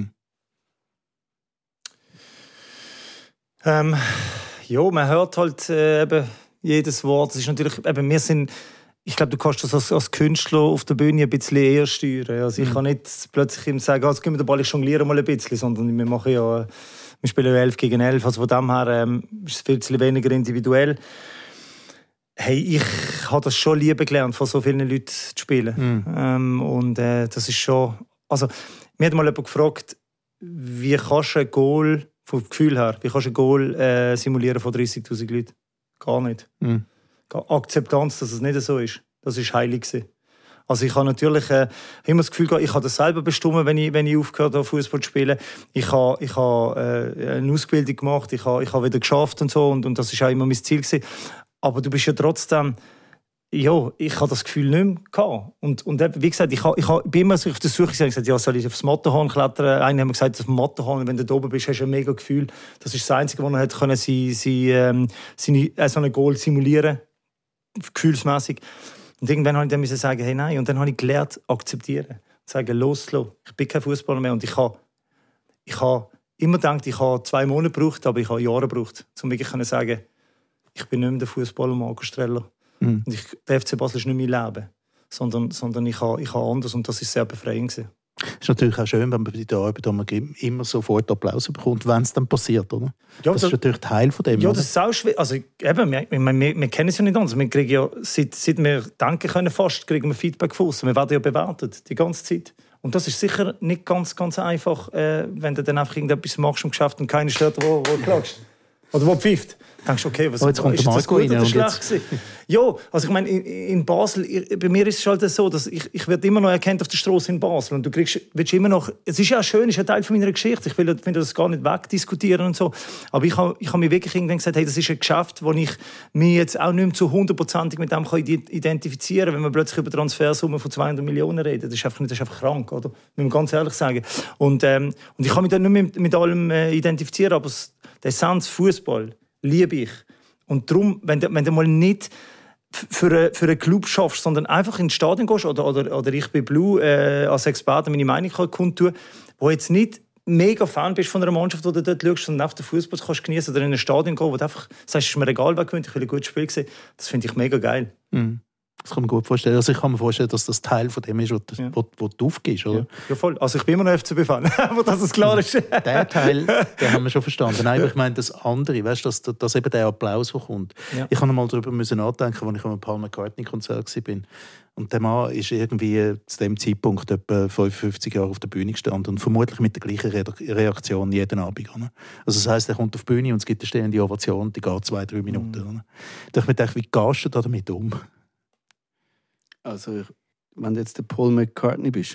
Ja, man hört halt eben jedes Wort. Es ist natürlich, eben, ich glaube, du kannst das als Künstler auf der Bühne ein bisschen eher steuern. Also ich kann nicht plötzlich ihm sagen, jetzt gehen wir den Ball, ich jongliere mal ein bisschen, sondern wir spielen 11 gegen 11, also von dem her ist es viel weniger individuell. Hey, ich habe das schon lieben gelernt, von so vielen Leuten zu spielen. Und das ist schon, also mir hat mal jemand gefragt, wie kannst du ein Goal Vom Gefühl her. Wie kannst du ein Goal simulieren von 30'000 Leuten? Gar nicht. Mhm. Akzeptanz, dass es nicht so ist. Das war heilig gewesen. Also ich habe natürlich immer das Gefühl, ich habe das selber bestimmt, wenn ich aufgehört habe, Fußball zu spielen. Ich habe eine Ausbildung gemacht, ich habe wieder geschafft und so und das ist auch immer mein Ziel gewesen. Aber du bist ja trotzdem, ja, ich habe das Gefühl nicht mehr gehabt. Und wie gesagt, ich bin immer so auf der Suche gewesen. Ich habe gesagt, ja, soll ich aufs Matterhorn klettern? Einige haben mir gesagt, auf dem Matterhorn, wenn du da oben bist, hast du ein mega Gefühl. Das ist das Einzige, was er hat können, so ein Goal simulieren, gefühlsmäßig. Und irgendwann habe ich dann sagen, hey, nein. Und dann habe ich gelernt, akzeptieren. Sagen, loslassen. Ich bin kein Fußballer mehr. Und ich habe immer gedacht, ich habe 2 Monate gebraucht, aber ich habe Jahre gebraucht, um wirklich zu sagen, ich bin nicht mehr der Fußballer Marco Streller. Und der FC Basel ist nicht mein Leben. Sondern ich habe anders. Und das war sehr befreiend gewesen. Es ist natürlich auch schön, wenn man bei der Arbeit immer sofort Applaus bekommt, wenn es dann passiert, oder? Ja, das ist natürlich Teil von dem. Ja, oder? das ist auch schwer. Also, eben, wir kennen es ja nicht anders. Wir kriegen ja, seit wir denken können, kriegen wir Feedback von uns. Wir werden ja bewertet, die ganze Zeit. Und das ist sicher nicht ganz einfach, wenn du dann einfach irgendetwas machst im Geschäft und keiner stört, wo du klagst. Oder wo pfeift. Du denkst, okay, was jetzt kommt ist der das gut Marco oder rein schlecht gewesen? Ja, also ich meine, in Basel, bei mir ist es halt so, dass ich werde immer noch erkannt auf der Straße in Basel und du willst immer noch, es ist ja schön, es ist ein Teil von meiner Geschichte, ich will das gar nicht wegdiskutieren und so, aber ich habe mir wirklich irgendwann gesagt, hey, das ist ein Geschäft, wo ich mich jetzt auch nicht mehr zu 100% mit dem identifizieren kann, wenn wir plötzlich über Transfersummen von 200 Millionen reden, das ist einfach krank, oder? Muss man ganz ehrlich sagen. Und ich kann mich dann nicht mehr mit allem identifizieren, aber der Essenz Fußball liebe ich. Und darum, wenn du mal nicht für einen Club schaffst, sondern einfach ins Stadion gehst oder ich bei Blue als Experte meine Meinung kundtun, wo jetzt nicht mega Fan bist von einer Mannschaft, wo du dort schaust, sondern auf den Fußball kannst genießen oder in ein Stadion gehen, wo du einfach sagst, es ist mir egal, wer gewinnt, ich will ein gutes Spiel sehen. Das finde ich mega geil. Mhm. Das kann man gut vorstellen. Also ich kann mir vorstellen, dass das Teil von dem ist, wo du aufgibst, oder? Ja, voll. Also ich bin immer noch FCB-Fan, aber dass es klar ist. Der Teil, den haben wir schon verstanden. Nein, aber ich meine das andere, weißt, dass eben der Applaus, der kommt. Ja. Ich habe mal darüber nachdenken, als ich an einem Paul McCartney-Konzert war. Und der Mann ist irgendwie zu dem Zeitpunkt etwa 55 Jahre auf der Bühne gestanden und vermutlich mit der gleichen Reaktion jeden Abend. Oder? Also das heisst, er kommt auf die Bühne und es gibt eine stehende Ovation, die geht 2-3 Minuten. Oder? Da habe ich mir gedacht, wie gehst du da damit um? Also, wenn du jetzt der Paul McCartney bist,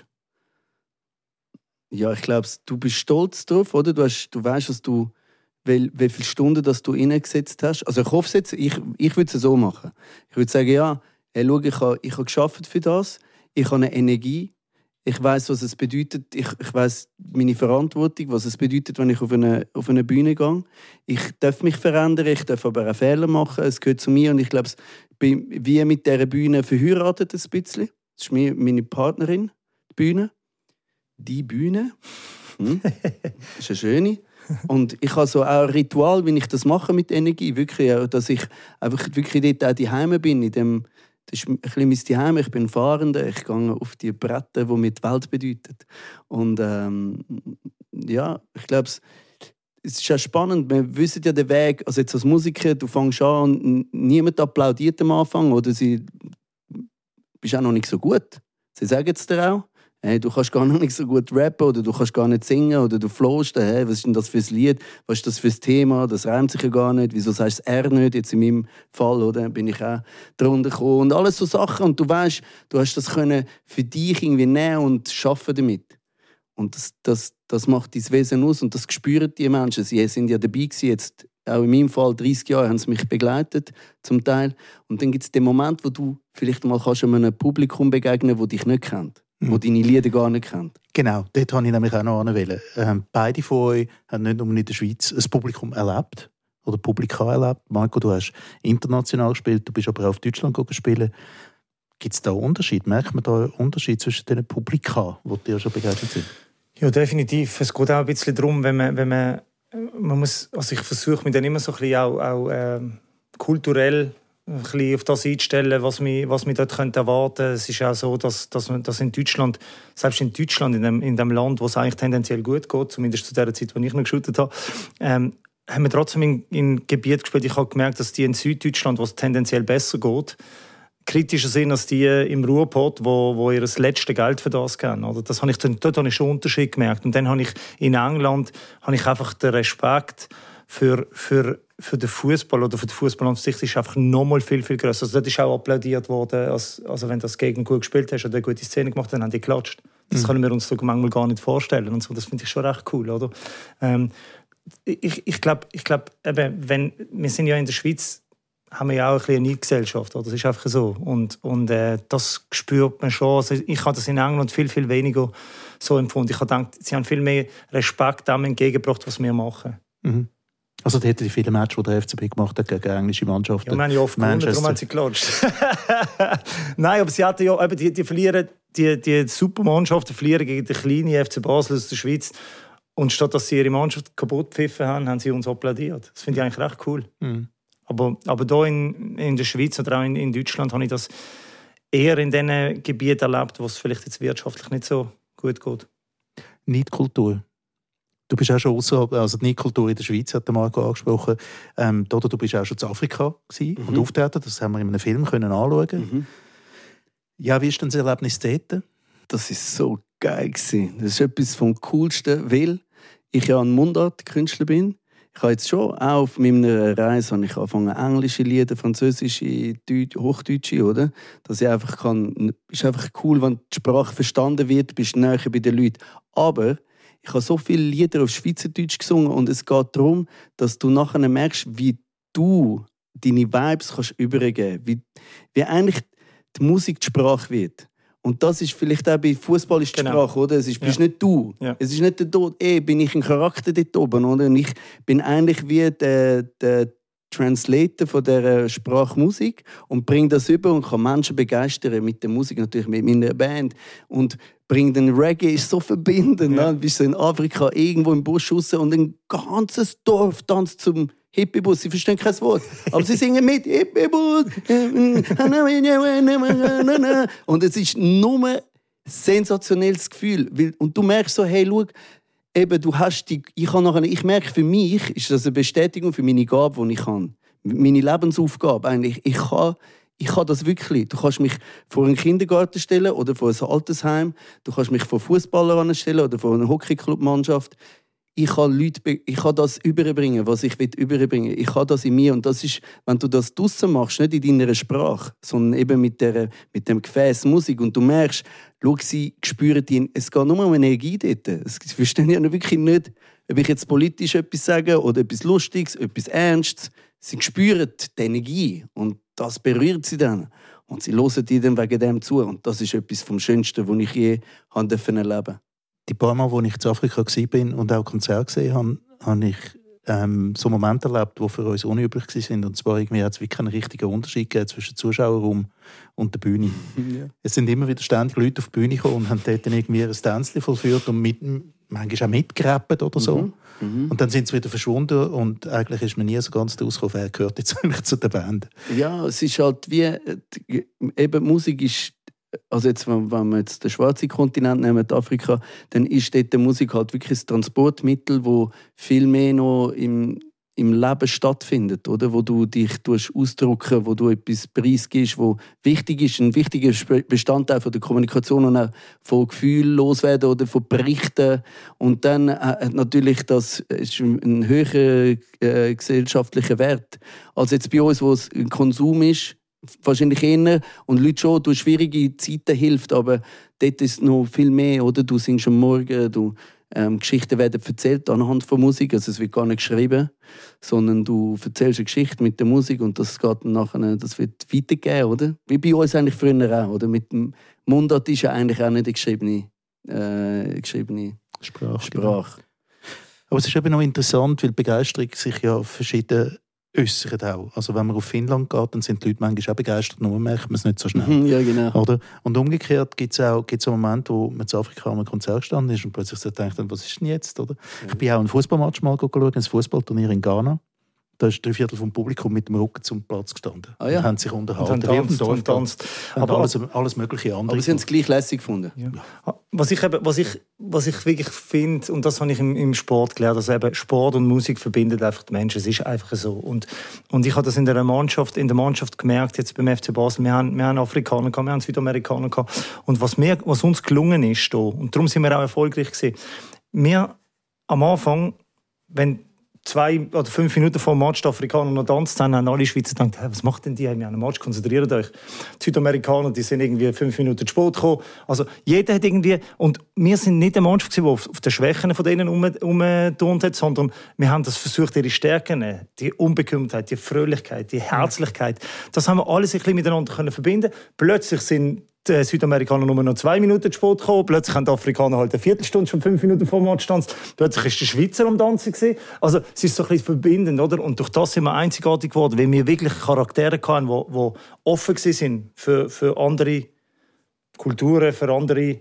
ja, ich glaube, du bist stolz drauf, oder? Du weißt, dass du, wie viele Stunden dass du reingesetzt hast. Also ich hoffe jetzt, ich würde es so machen. Ich würde sagen, ja, hey, schau, ich habe gearbeitet für das, ich habe eine Energie, ich weiß, was es bedeutet, ich weiß meine Verantwortung, was es bedeutet, wenn ich auf eine Bühne gehe. Ich darf mich verändern, ich darf aber auch Fehler machen, es gehört zu mir und ich glaube, ich bin wie mit dieser Bühne verheiratet ein bisschen. Das ist meine Partnerin, die Bühne. Die Bühne. Das ist eine schöne. Und ich habe so auch ein Ritual, wie ich das mache mit Energie, wirklich, dass ich einfach wirklich dort auch daheim bin, in dem. Das ist ein bisschen mein Zuhause. Ich bin Fahrender. Ich gehe auf die Bretter, die mir die Welt bedeutet. Und ja, ich glaube, es ist ja spannend. Wir wissen ja den Weg. Also jetzt als Musiker, du fängst an und niemand applaudiert am Anfang. Oder sie bist auch noch nicht so gut. Sie sagen es dir auch. Hey, du kannst gar nicht so gut rappen oder du kannst gar nicht singen oder du flowst. Hey, was ist denn das für ein Lied? Was ist das für ein Thema? Das reimt sich ja gar nicht. Wieso sagst du das R nicht? Jetzt in meinem Fall, oder? Bin ich auch drunter gekommen. Und alles so Sachen. Und du weißt, du hast das können für dich irgendwie nehmen und arbeiten damit. Und das macht dein Wesen aus und das spüren die Menschen. Sie sind ja dabei gewesen, jetzt auch in meinem Fall 30 Jahre haben sie mich begleitet, zum Teil. Und dann gibt es den Moment, wo du vielleicht mal einem Publikum begegnen kannst, das dich nicht kennt. Die deine Lieder gar nicht kennt. Genau, dort wollte ich nämlich auch noch hinwollen. Beide von euch haben nicht nur in der Schweiz ein Publikum erlebt oder Publika erlebt. Marco, du hast international gespielt, du bist aber auch auf Deutschland gespielt. Gibt es da einen Unterschied? Merkt man da einen Unterschied zwischen den Publika, die dir schon begegnet sind? Ja, definitiv. Es geht auch ein bisschen darum, wenn man muss, also ich versuche mich dann immer so ein bisschen auch kulturell ein bisschen auf das einstellen, was wir dort erwarten könnte. Es ist auch so, dass in Deutschland, selbst in Deutschland, in dem Land, wo es eigentlich tendenziell gut geht, zumindest zu der Zeit, wo ich noch geshootet habe, haben wir trotzdem in Gebieten gespielt. Ich habe gemerkt, dass die in Süddeutschland, wo es tendenziell besser geht, kritischer sind als die im Ruhrpott, wo ihr das letzte Geld für das geben. Oder? Dort habe ich schon einen Unterschied gemerkt. Und dann habe ich in England einfach den Respekt für den Fußball oder für den Fußball an sich ist einfach nochmal viel, viel grösser. Also dort ist auch applaudiert worden, also wenn du das Gegner gut gespielt hast oder eine gute Szene gemacht hast, dann haben die geklatscht. Das können wir uns so manchmal gar nicht vorstellen. Und so. Das finde ich schon recht cool. Oder? Ich glaube, wir sind ja in der Schweiz, haben wir ja auch eine Neidgesellschaft. Das ist einfach so. Und das spürt man schon. Also ich habe das in England viel, viel weniger so empfunden. Ich habe gedacht, sie haben viel mehr Respekt dem entgegengebracht, was wir machen. Mhm. Also die hätten die viele Matches, die der FCB gemacht hat gegen englische Mannschaften. Ja, wir haben ja oft gewonnen, darum haben sie geklatscht. Nein, aber sie hatten ja, eben, die verlieren, die Supermannschaften verlieren gegen die kleine FC Basel aus der Schweiz. Und statt dass sie ihre Mannschaft kaputt gepfiffen haben, haben sie uns applaudiert. Das finde ich eigentlich recht cool. Mhm. Aber hier in der Schweiz oder auch in Deutschland habe ich das eher in den Gebieten erlebt, wo es vielleicht jetzt wirtschaftlich nicht so gut geht. Neidkultur. Du bist auch schon außerhalb, also die Neidkultur in der Schweiz hat Marco angesprochen. Du bist auch schon in Afrika und auftreten. Das haben wir in einem Film anschauen. Mhm. Ja, wie ist denn das Erlebnis dort? Das war so geil. Das ist etwas vom Coolsten, weil ich ja ein Mundart-Künstler bin. Ich habe jetzt schon auch auf meiner Reise angefangen, englische Lieder, französische, hochdeutsche, oder? Dass ich einfach kann, ist einfach cool, wenn die Sprache verstanden wird, bist du näher bei den Leuten. Aber ich habe so viele Lieder auf Schweizerdeutsch gesungen und es geht darum, dass du nachher merkst, wie du deine Vibes kannst übergeben kannst. Wie eigentlich die Musik die Sprache wird. Und das ist vielleicht auch bei Fußball ist die Sprache, oder? Es ist, bist nicht du. Ja. Es ist nicht der Tod. Bin ich ein Charakter dort oben, oder? Und ich bin eigentlich wie der Translator von dieser Sprachmusik und bringe das über und kann Menschen begeistern mit der Musik, natürlich mit meiner Band. Und bringe den Reggae, ist so verbindend. Ja. Du bist in Afrika irgendwo im Busch raus und ein ganzes Dorf tanzt zum Hippie-Bus. Sie verstehen kein Wort, aber sie singen mit Hippie-Bus. Und es ist nur ein sensationelles Gefühl. Und du merkst so, hey, schau, eben, du hast ich merke, für mich ist das eine Bestätigung für meine Gabe, die ich habe. Meine Lebensaufgabe eigentlich. Ich kann das wirklich. Du kannst mich vor einen Kindergarten stellen oder vor ein Altersheim. Du kannst mich vor Fußballern stellen oder vor eine Hockeyclub-Mannschaft. Ich kann das überbringen, was ich überbringen will. Ich kann das in mir. Und das ist, wenn du das draussen machst, nicht in deiner Sprache, sondern eben mit dem Gefäß Musik. Und du merkst, schau, sie spüren die, es geht nur um Energie dort. Sie verstehen ja wirklich nicht, ob ich jetzt politisch etwas sage oder etwas Lustiges, etwas Ernstes. Sie spüren die Energie und das berührt sie dann. Und sie hören die dann wegen dem zu. Und das ist etwas vom Schönsten, was ich je erleben durfte. Die paar Mal, als ich in Afrika war und auch Konzerte gesehen habe, habe ich so Momente erlebt, die für uns unüblich waren. Und zwar hat es wirklich einen richtigen Unterschied gegeben zwischen dem Zuschauerraum und der Bühne. Ja. Es sind immer wieder ständig Leute auf die Bühne gekommen und haben dort irgendwie ein Tänzchen vollführt und manchmal auch mitgerappt oder so. Mhm. Und dann sind sie wieder verschwunden und eigentlich ist man nie so ganz rausgekommen, wer gehört jetzt eigentlich zu der Band. Ja, es ist halt wie, eben Musik ist, also jetzt, wenn wir jetzt den schwarzen Kontinent nehmen, Afrika, dann ist dort die Musik halt wirklich ein Transportmittel, das viel mehr noch im Leben stattfindet, oder? Wo du dich ausdrücken, wo du etwas preisgibst, wo wichtig ist, ein wichtiger Bestandteil von der Kommunikation und auch von Gefühlen loswerden oder von Berichten. Und dann natürlich, das ist ein höherer gesellschaftlicher Wert als jetzt bei uns, wo es ein Konsum ist. Wahrscheinlich eher und Leute schon durch schwierige Zeiten hilft, aber dort ist es noch viel mehr, oder? Du singst am Morgen, Geschichten werden erzählt anhand von Musik, also es wird gar nicht geschrieben, sondern du erzählst eine Geschichte mit der Musik und das geht dann nachher, das wird weitergehen, oder? Wie bei uns eigentlich früher auch, oder? Mit dem Mundart ist ja eigentlich auch nicht eine geschriebene Sprache. Genau. Aber es ist eben noch interessant, weil Begeisterung sich ja verschieden äußert auch. Also wenn man auf Finnland geht, dann sind die Leute manchmal auch begeistert, nur merkt man es nicht so schnell. Ja, genau. Oder? Und umgekehrt gibt es auch Momente, wo man in Afrika an einem Konzert gestanden ist und plötzlich so denkt, was ist denn jetzt? Oder? Ja. Ich bin auch einen Fußballmatch mal schauen, ein Fußballturnier in Ghana. Da ist 3/4 vom Publikum mit dem Rücken zum Platz gestanden. Ah, ja. Und haben sich unterhalten. Und haben tanzt. Aber alles mögliche andere. Aber sie haben es gleich lässig gefunden. Ja. Was ich wirklich finde, und das habe ich im Sport gelernt, dass eben Sport und Musik verbindet einfach die Menschen. Es ist einfach so. Und ich habe das in der Mannschaft gemerkt, jetzt beim FC Basel. Wir haben Afrikaner gehabt, wir haben Südamerikaner gehabt. Und was uns gelungen ist, da, und darum sind wir auch erfolgreich gewesen, wir am Anfang, wenn 2 oder 5 Minuten vor dem Match die Afrikaner noch tanzt haben alle Schweizer gedacht, hey, was macht denn die? Wir haben einen Match, konzentriert euch. Die Südamerikaner, die sind irgendwie 5 Minuten zu spät gekommen. Also jeder hat irgendwie, und wir sind nicht der Mannschaft, der auf den Schwächen von denen umgeturnt hat, sondern wir haben das versucht, ihre Stärken, die Unbekümmertheit, die Fröhlichkeit, die Herzlichkeit, das haben wir alles ein bisschen miteinander verbinden. Plötzlich sind die Südamerikaner nur noch 2 Minuten zu spät gekommen. Plötzlich haben die Afrikaner halt eine Viertelstunde, schon 5 Minuten vor dem Match tanzt. Plötzlich war der Schweizer am Tanzen gewesen. Also es ist so ein bisschen verbindend, oder? Und durch das sind wir einzigartig geworden, weil wir wirklich Charaktere hatten, die offen waren für andere Kulturen, für andere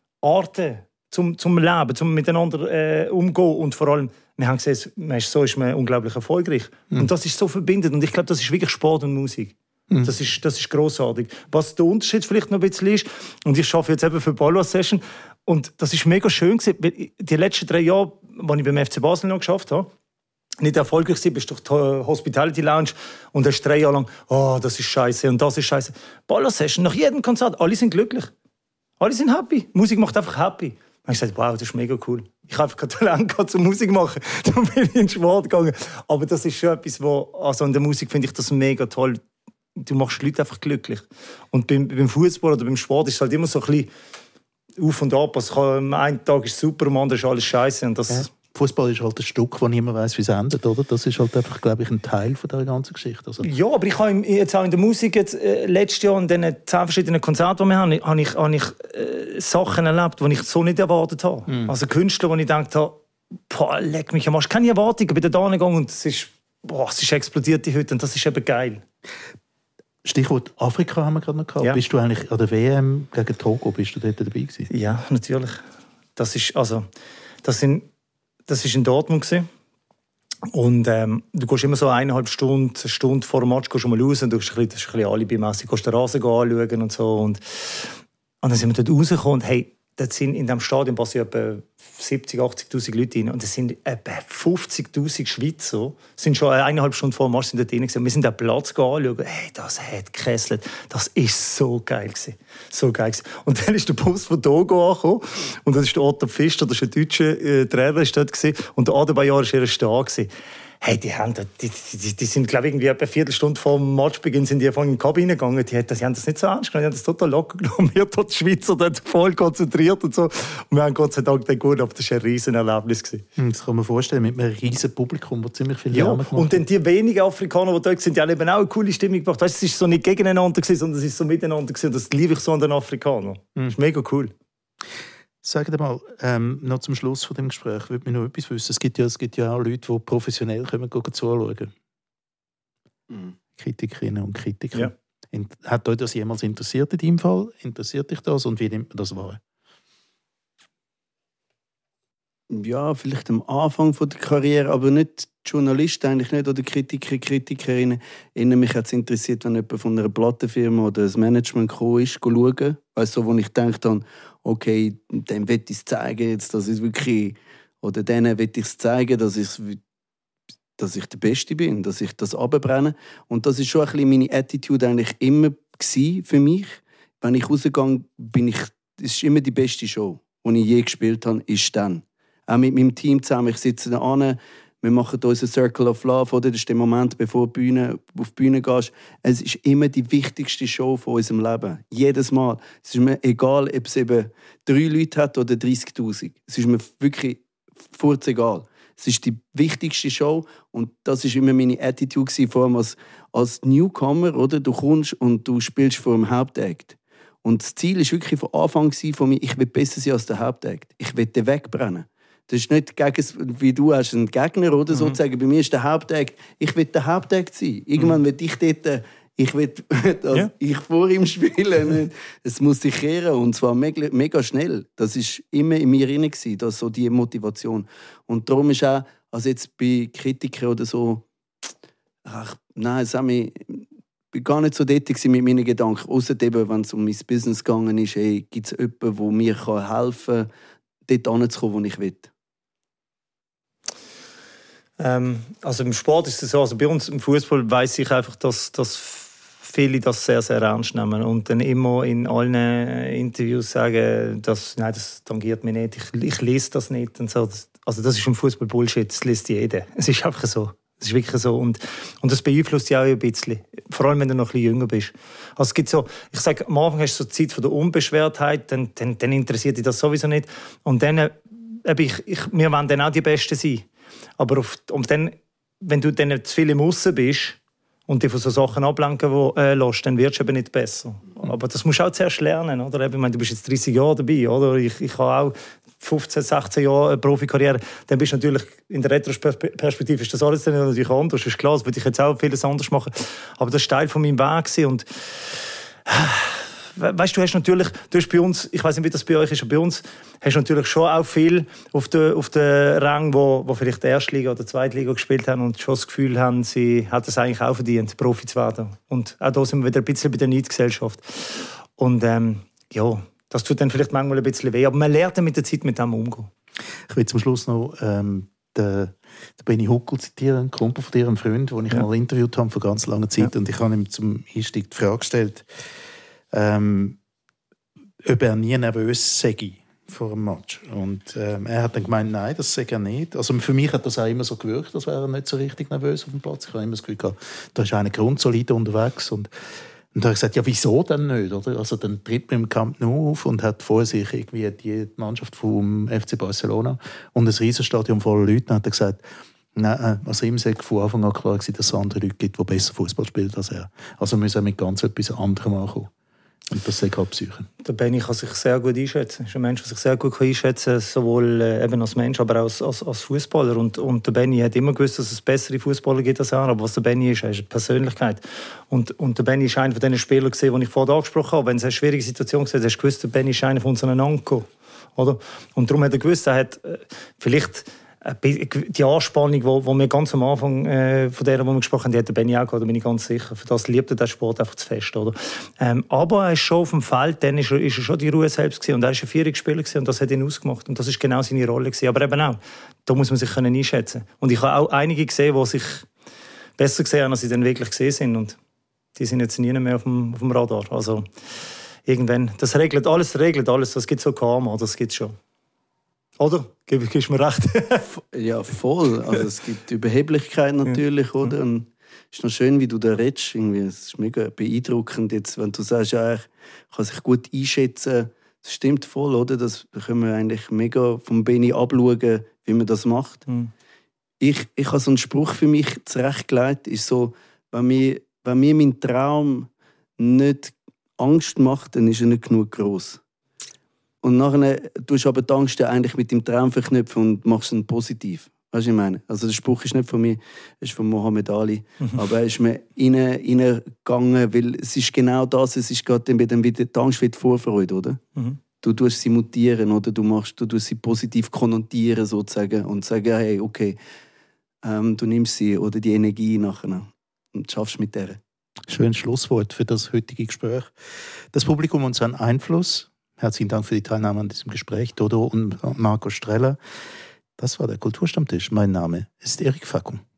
Arten zum Leben, zum miteinander umgehen. Und vor allem, wir haben gesehen, so ist man unglaublich erfolgreich. Und das ist so verbindend. Und ich glaube, das ist wirklich Sport und Musik. Das ist grossartig. Was der Unterschied vielleicht noch ein bisschen ist, und ich arbeite jetzt eben für Balloa Session, und das ist mega schön gewesen, weil die letzten 3 Jahre, als ich beim FC Basel noch geschafft habe, nicht erfolgreich war, bist du durch die Hospitality Lounge und hast 3 Jahre lang, das ist scheiße und das ist scheiße. Balloa Session, nach jedem Konzert, alle sind glücklich. Alle sind happy. Musik macht einfach happy. Und ich gesagt, wow, das ist mega cool. Ich habe einfach kein Talent gehabt, zum Musik machen. Dann bin ich in den Sport gegangen. Aber das ist schon etwas, also in der Musik finde ich das mega toll. Du machst die Leute einfach glücklich. Und beim Fußball oder beim Sport ist es halt immer so ein bisschen auf und ab. Also einen Tag ist super, am anderen ist alles scheiße. Und das Fußball ist halt ein Stück, wo niemand weiss, wie es endet, oder? Das ist halt einfach, glaube ich, ein Teil von der ganzen Geschichte. Also. Ja, aber ich habe jetzt auch in der Musik letztes Jahr in den 10 verschiedenen Konzerten, die wir haben, habe ich Sachen erlebt, die ich so nicht erwartet habe. Also Künstler, wo ich gedacht habe, leck mich am Arsch. Keine Erwartungen, bin da hingegangen und es ist explodiert die Hütte und das ist eben geil. Stichwort Afrika haben wir gerade noch gehabt. Ja. Bist du eigentlich an der WM gegen Togo, bist du dort dabei gewesen? Ja, natürlich. Das ist in Dortmund gewesen. Und du gehst immer so 1,5 Stunden, eine Stunde vor dem Match gehst du mal raus und du hast ein bisschen alibimässig, du gehst den Rasen anschauen und so. Und dann sind wir dort rausgekommen und hey, dort sind in diesem Stadion passen etwa 70.000, 80.000 Leute rein. Und es sind etwa 50.000 Schweizer. Sind schon 1,5 Stunden vor dem Marsch dort rein. Wir sind den Platz anschauen. Hey, das hat gekesselt. Das war so geil. So geil. Und dann ist der Bus von Togo angekommen. Und das ist der Otto Pfister, das ist ein deutscher Trainer, ist dort gewesen. Und der Adebayor war erst da gewesen. Hey, die sind, glaube ich, irgendwie etwa eine Viertelstunde vor dem Matchbeginn sind die in die Kabine gegangen. Die haben das nicht so ernst genommen, die haben das total locker genommen. Wir dort die Schweizer dort voll konzentriert und so. Und wir haben Gott sei Dank den gut, aber das war ein Riesenerlebnis. Das kann man vorstellen, mit einem riesen Publikum, das ziemlich viel Lärm gemacht hat. Und dann die wenigen Afrikaner, die dort sind, die haben eben auch eine coole Stimmung gemacht. Weißt, es war so nicht gegeneinander, sondern es war so miteinander. Und das liebe ich so an den Afrikanern. Das ist mega cool. Sag dir mal, noch zum Schluss von dem Gespräch, würde mich noch etwas wissen. Es gibt ja auch Leute, die professionell zuschauen. Kritikerinnen und Kritiker. Ja. Hat euch das jemals interessiert in deinem Fall? Interessiert dich das und wie nimmt man das wahr? Ja, vielleicht am Anfang der Karriere, aber nicht Journalisten, eigentlich nicht, oder Kritiker, Kritikerinnen. Mich hat es interessiert, wenn jemand von einer Plattenfirma oder das Management gekommen ist, schauen. Also, wo ich gedacht habe, okay, dem will ich es zeigen, jetzt, dass ich wirklich, oder denen will ich es zeigen, dass ich der Beste bin, dass ich das abbrenne. Und das ist schon ein bisschen meine Attitude eigentlich immer für mich. Wenn ich rausgehe, es ist immer die beste Show, die ich je gespielt habe, ist dann. Auch mit meinem Team zusammen. Ich sitze da an, wir machen unseren Circle of Love, oder? Das ist der Moment, bevor du auf die Bühne gehst. Es ist immer die wichtigste Show von unserem Leben. Jedes Mal. Es ist mir egal, ob es eben 3 Leute hat oder 30'000. Es ist mir wirklich egal. Es ist die wichtigste Show und das war immer meine Attitude, vor allem als Newcomer, oder? Du kommst und du spielst vor dem Hauptakt. Und das Ziel war wirklich von Anfang von mir, ich will besser sein als der Hauptakt. Ich will den wegbrennen. Das ist nicht wie du hast einen Gegner, oder sozusagen. Bei mir ist der Hauptakt. Ich will der Hauptakt sein. Irgendwann will ich dort, ich vor ihm spielen. Es muss sich kehren und zwar mega schnell. Das war immer in mir drin, das so die Motivation. Und darum ist auch, also jetzt bei Kritikern oder so, Nein, Sammy, ich war gar nicht so dort mit meinen Gedanken. Ausser eben, wenn es um mein Business gegangen ist, gibt es jemanden, der mir helfen kann, dort hinzukommen, wo ich will. Also im Sport ist es so, also bei uns im Fußball weiss ich einfach, dass viele das sehr, sehr ernst nehmen und dann immer in allen Interviews sagen, nein, das tangiert mich nicht, ich lese das nicht und so. Also das ist im Fußball Bullshit, das liest jeder. Es ist einfach so. Es ist wirklich so. Und das beeinflusst dich auch ein bisschen. Vor allem, wenn du noch ein bisschen jünger bist. Also es gibt so, ich sage, am Anfang hast du so die Zeit von der Unbeschwertheit, dann interessiert dich das sowieso nicht. Und dann, wir wollen dann auch die Besten sein. Aber dann, wenn du dann zu viel im Aussen bist und dich von so Sachen ablenken lässt, dann wirst du eben nicht besser. Aber das musst du auch zuerst lernen. Oder? Ich meine, du bist jetzt 30 Jahre dabei. Oder? Ich habe auch 15, 16 Jahre eine Profikarriere. Dann bist du natürlich, in der Retroperspektive ist das alles dann natürlich anders. Das ist klar, das würde ich jetzt auch vieles anders machen. Aber das war Teil von meinem Weg. Und weißt du, du hast bei uns, ich weiß nicht, wie das bei euch ist, aber bei uns hast du natürlich schon auch viel auf den Rängen, wo vielleicht die Erstliga oder die Zweitliga gespielt haben und schon das Gefühl haben, sie hätten es eigentlich auch verdient, Profi zu werden. Und auch da sind wir wieder ein bisschen bei der Neidgesellschaft. Und ja, das tut dann vielleicht manchmal ein bisschen weh, aber man lernt dann mit der Zeit mit dem umgehen. Ich will zum Schluss noch den Benny Huckel zitieren, einen Kumpel von dir, einen Freund, den ich mal interviewt habe vor ganz langer Zeit. Ja. Und ich habe ihm zum Einstieg die Frage gestellt, ob er nie nervös sei vor einem Match. Und er hat dann gemeint, nein, das sei er nicht. Also für mich hat das auch immer so gewirkt, als wäre er nicht so richtig nervös auf dem Platz. Ich habe immer das Gefühl gehabt, da ist einer grundsolide unterwegs. Und da habe ich gesagt, ja, wieso denn nicht? Oder? Also dann tritt man im Camp Nou auf und hat vor sich irgendwie die Mannschaft vom FC Barcelona und ein Riesenstadion voller Leute. Dann hat er gesagt, nein, also ihm sei von Anfang an klar gewesen, dass es andere Leute gibt, die besser Fußball spielen als er. Also müssen wir mit ganz etwas anderem ankommen. Und das sei halt Psyche. Der Benni kann sich sehr gut einschätzen. Er ist ein Mensch, der sich sehr gut einschätzen kann, sowohl eben als Mensch, aber auch als Fußballer. Und der Benni hat immer gewusst, dass es bessere Fußballer gibt als er. Aber was der Benni ist, er ist eine Persönlichkeit. Und der Benni ist einer von den Spielern, die ich vorher angesprochen habe. Wenn es eine schwierige Situation war, hast du gewusst, der Benni ist einer von unseren Anko. Oder? Und darum hat er gewusst, er hat vielleicht die Anspannung, die wir ganz am Anfang von der, wo wir gesprochen haben, die hat der Benni auch gehabt, da bin ich ganz sicher. Für das liebt er den Sport einfach zu fest. Oder? Aber er ist schon auf dem Feld, dann ist er schon die Ruhe selbst gewesen. Und er war ein Führungsspieler und das hat ihn ausgemacht. Und das ist genau seine Rolle gewesen. Aber eben auch, da muss man sich einschätzen können. Und ich habe auch einige gesehen, die sich besser gesehen haben, als sie dann wirklich gesehen sind. Und die sind jetzt nie mehr auf dem Radar. Also irgendwann, das regelt alles. Das gibt so Karma, das gibt es schon. Oder? Gibst du mir recht? Ja, voll. Also es gibt Überheblichkeit natürlich, oder? Und es ist noch schön, wie du da redest. Irgendwie. Es ist mega beeindruckend, jetzt, wenn du sagst, ja, ich kann sich gut einschätzen. Das stimmt voll, oder? Das können wir eigentlich mega vom Benni abschauen, wie man das macht. Ich habe so einen Spruch für mich zurechtgelegt, ist so, wenn mir mein Traum nicht Angst macht, dann ist er nicht genug gross. Und nachher tust du aber die Angst eigentlich mit dem Traum verknüpfen und machst ihn positiv. Weißt du, was ich meine? Also der Spruch ist nicht von mir, es ist von Mohammed Ali. Aber er ist mir reingegangen, weil es ist genau das, es ist gerade dann wieder die Angst wie die Vorfreude, oder? Du tust sie mutieren, oder? Du tust sie positiv konnotieren, sozusagen, und sagen, hey, okay, du nimmst sie oder die Energie nachher und schaffst mit der. Schönes Schlusswort für das heutige Gespräch. Das Publikum und sein Einfluss. Herzlichen Dank für die Teilnahme an diesem Gespräch, Dodo und Marco Streller. Das war der Kulturstammtisch. Mein Name ist Erik Fackung.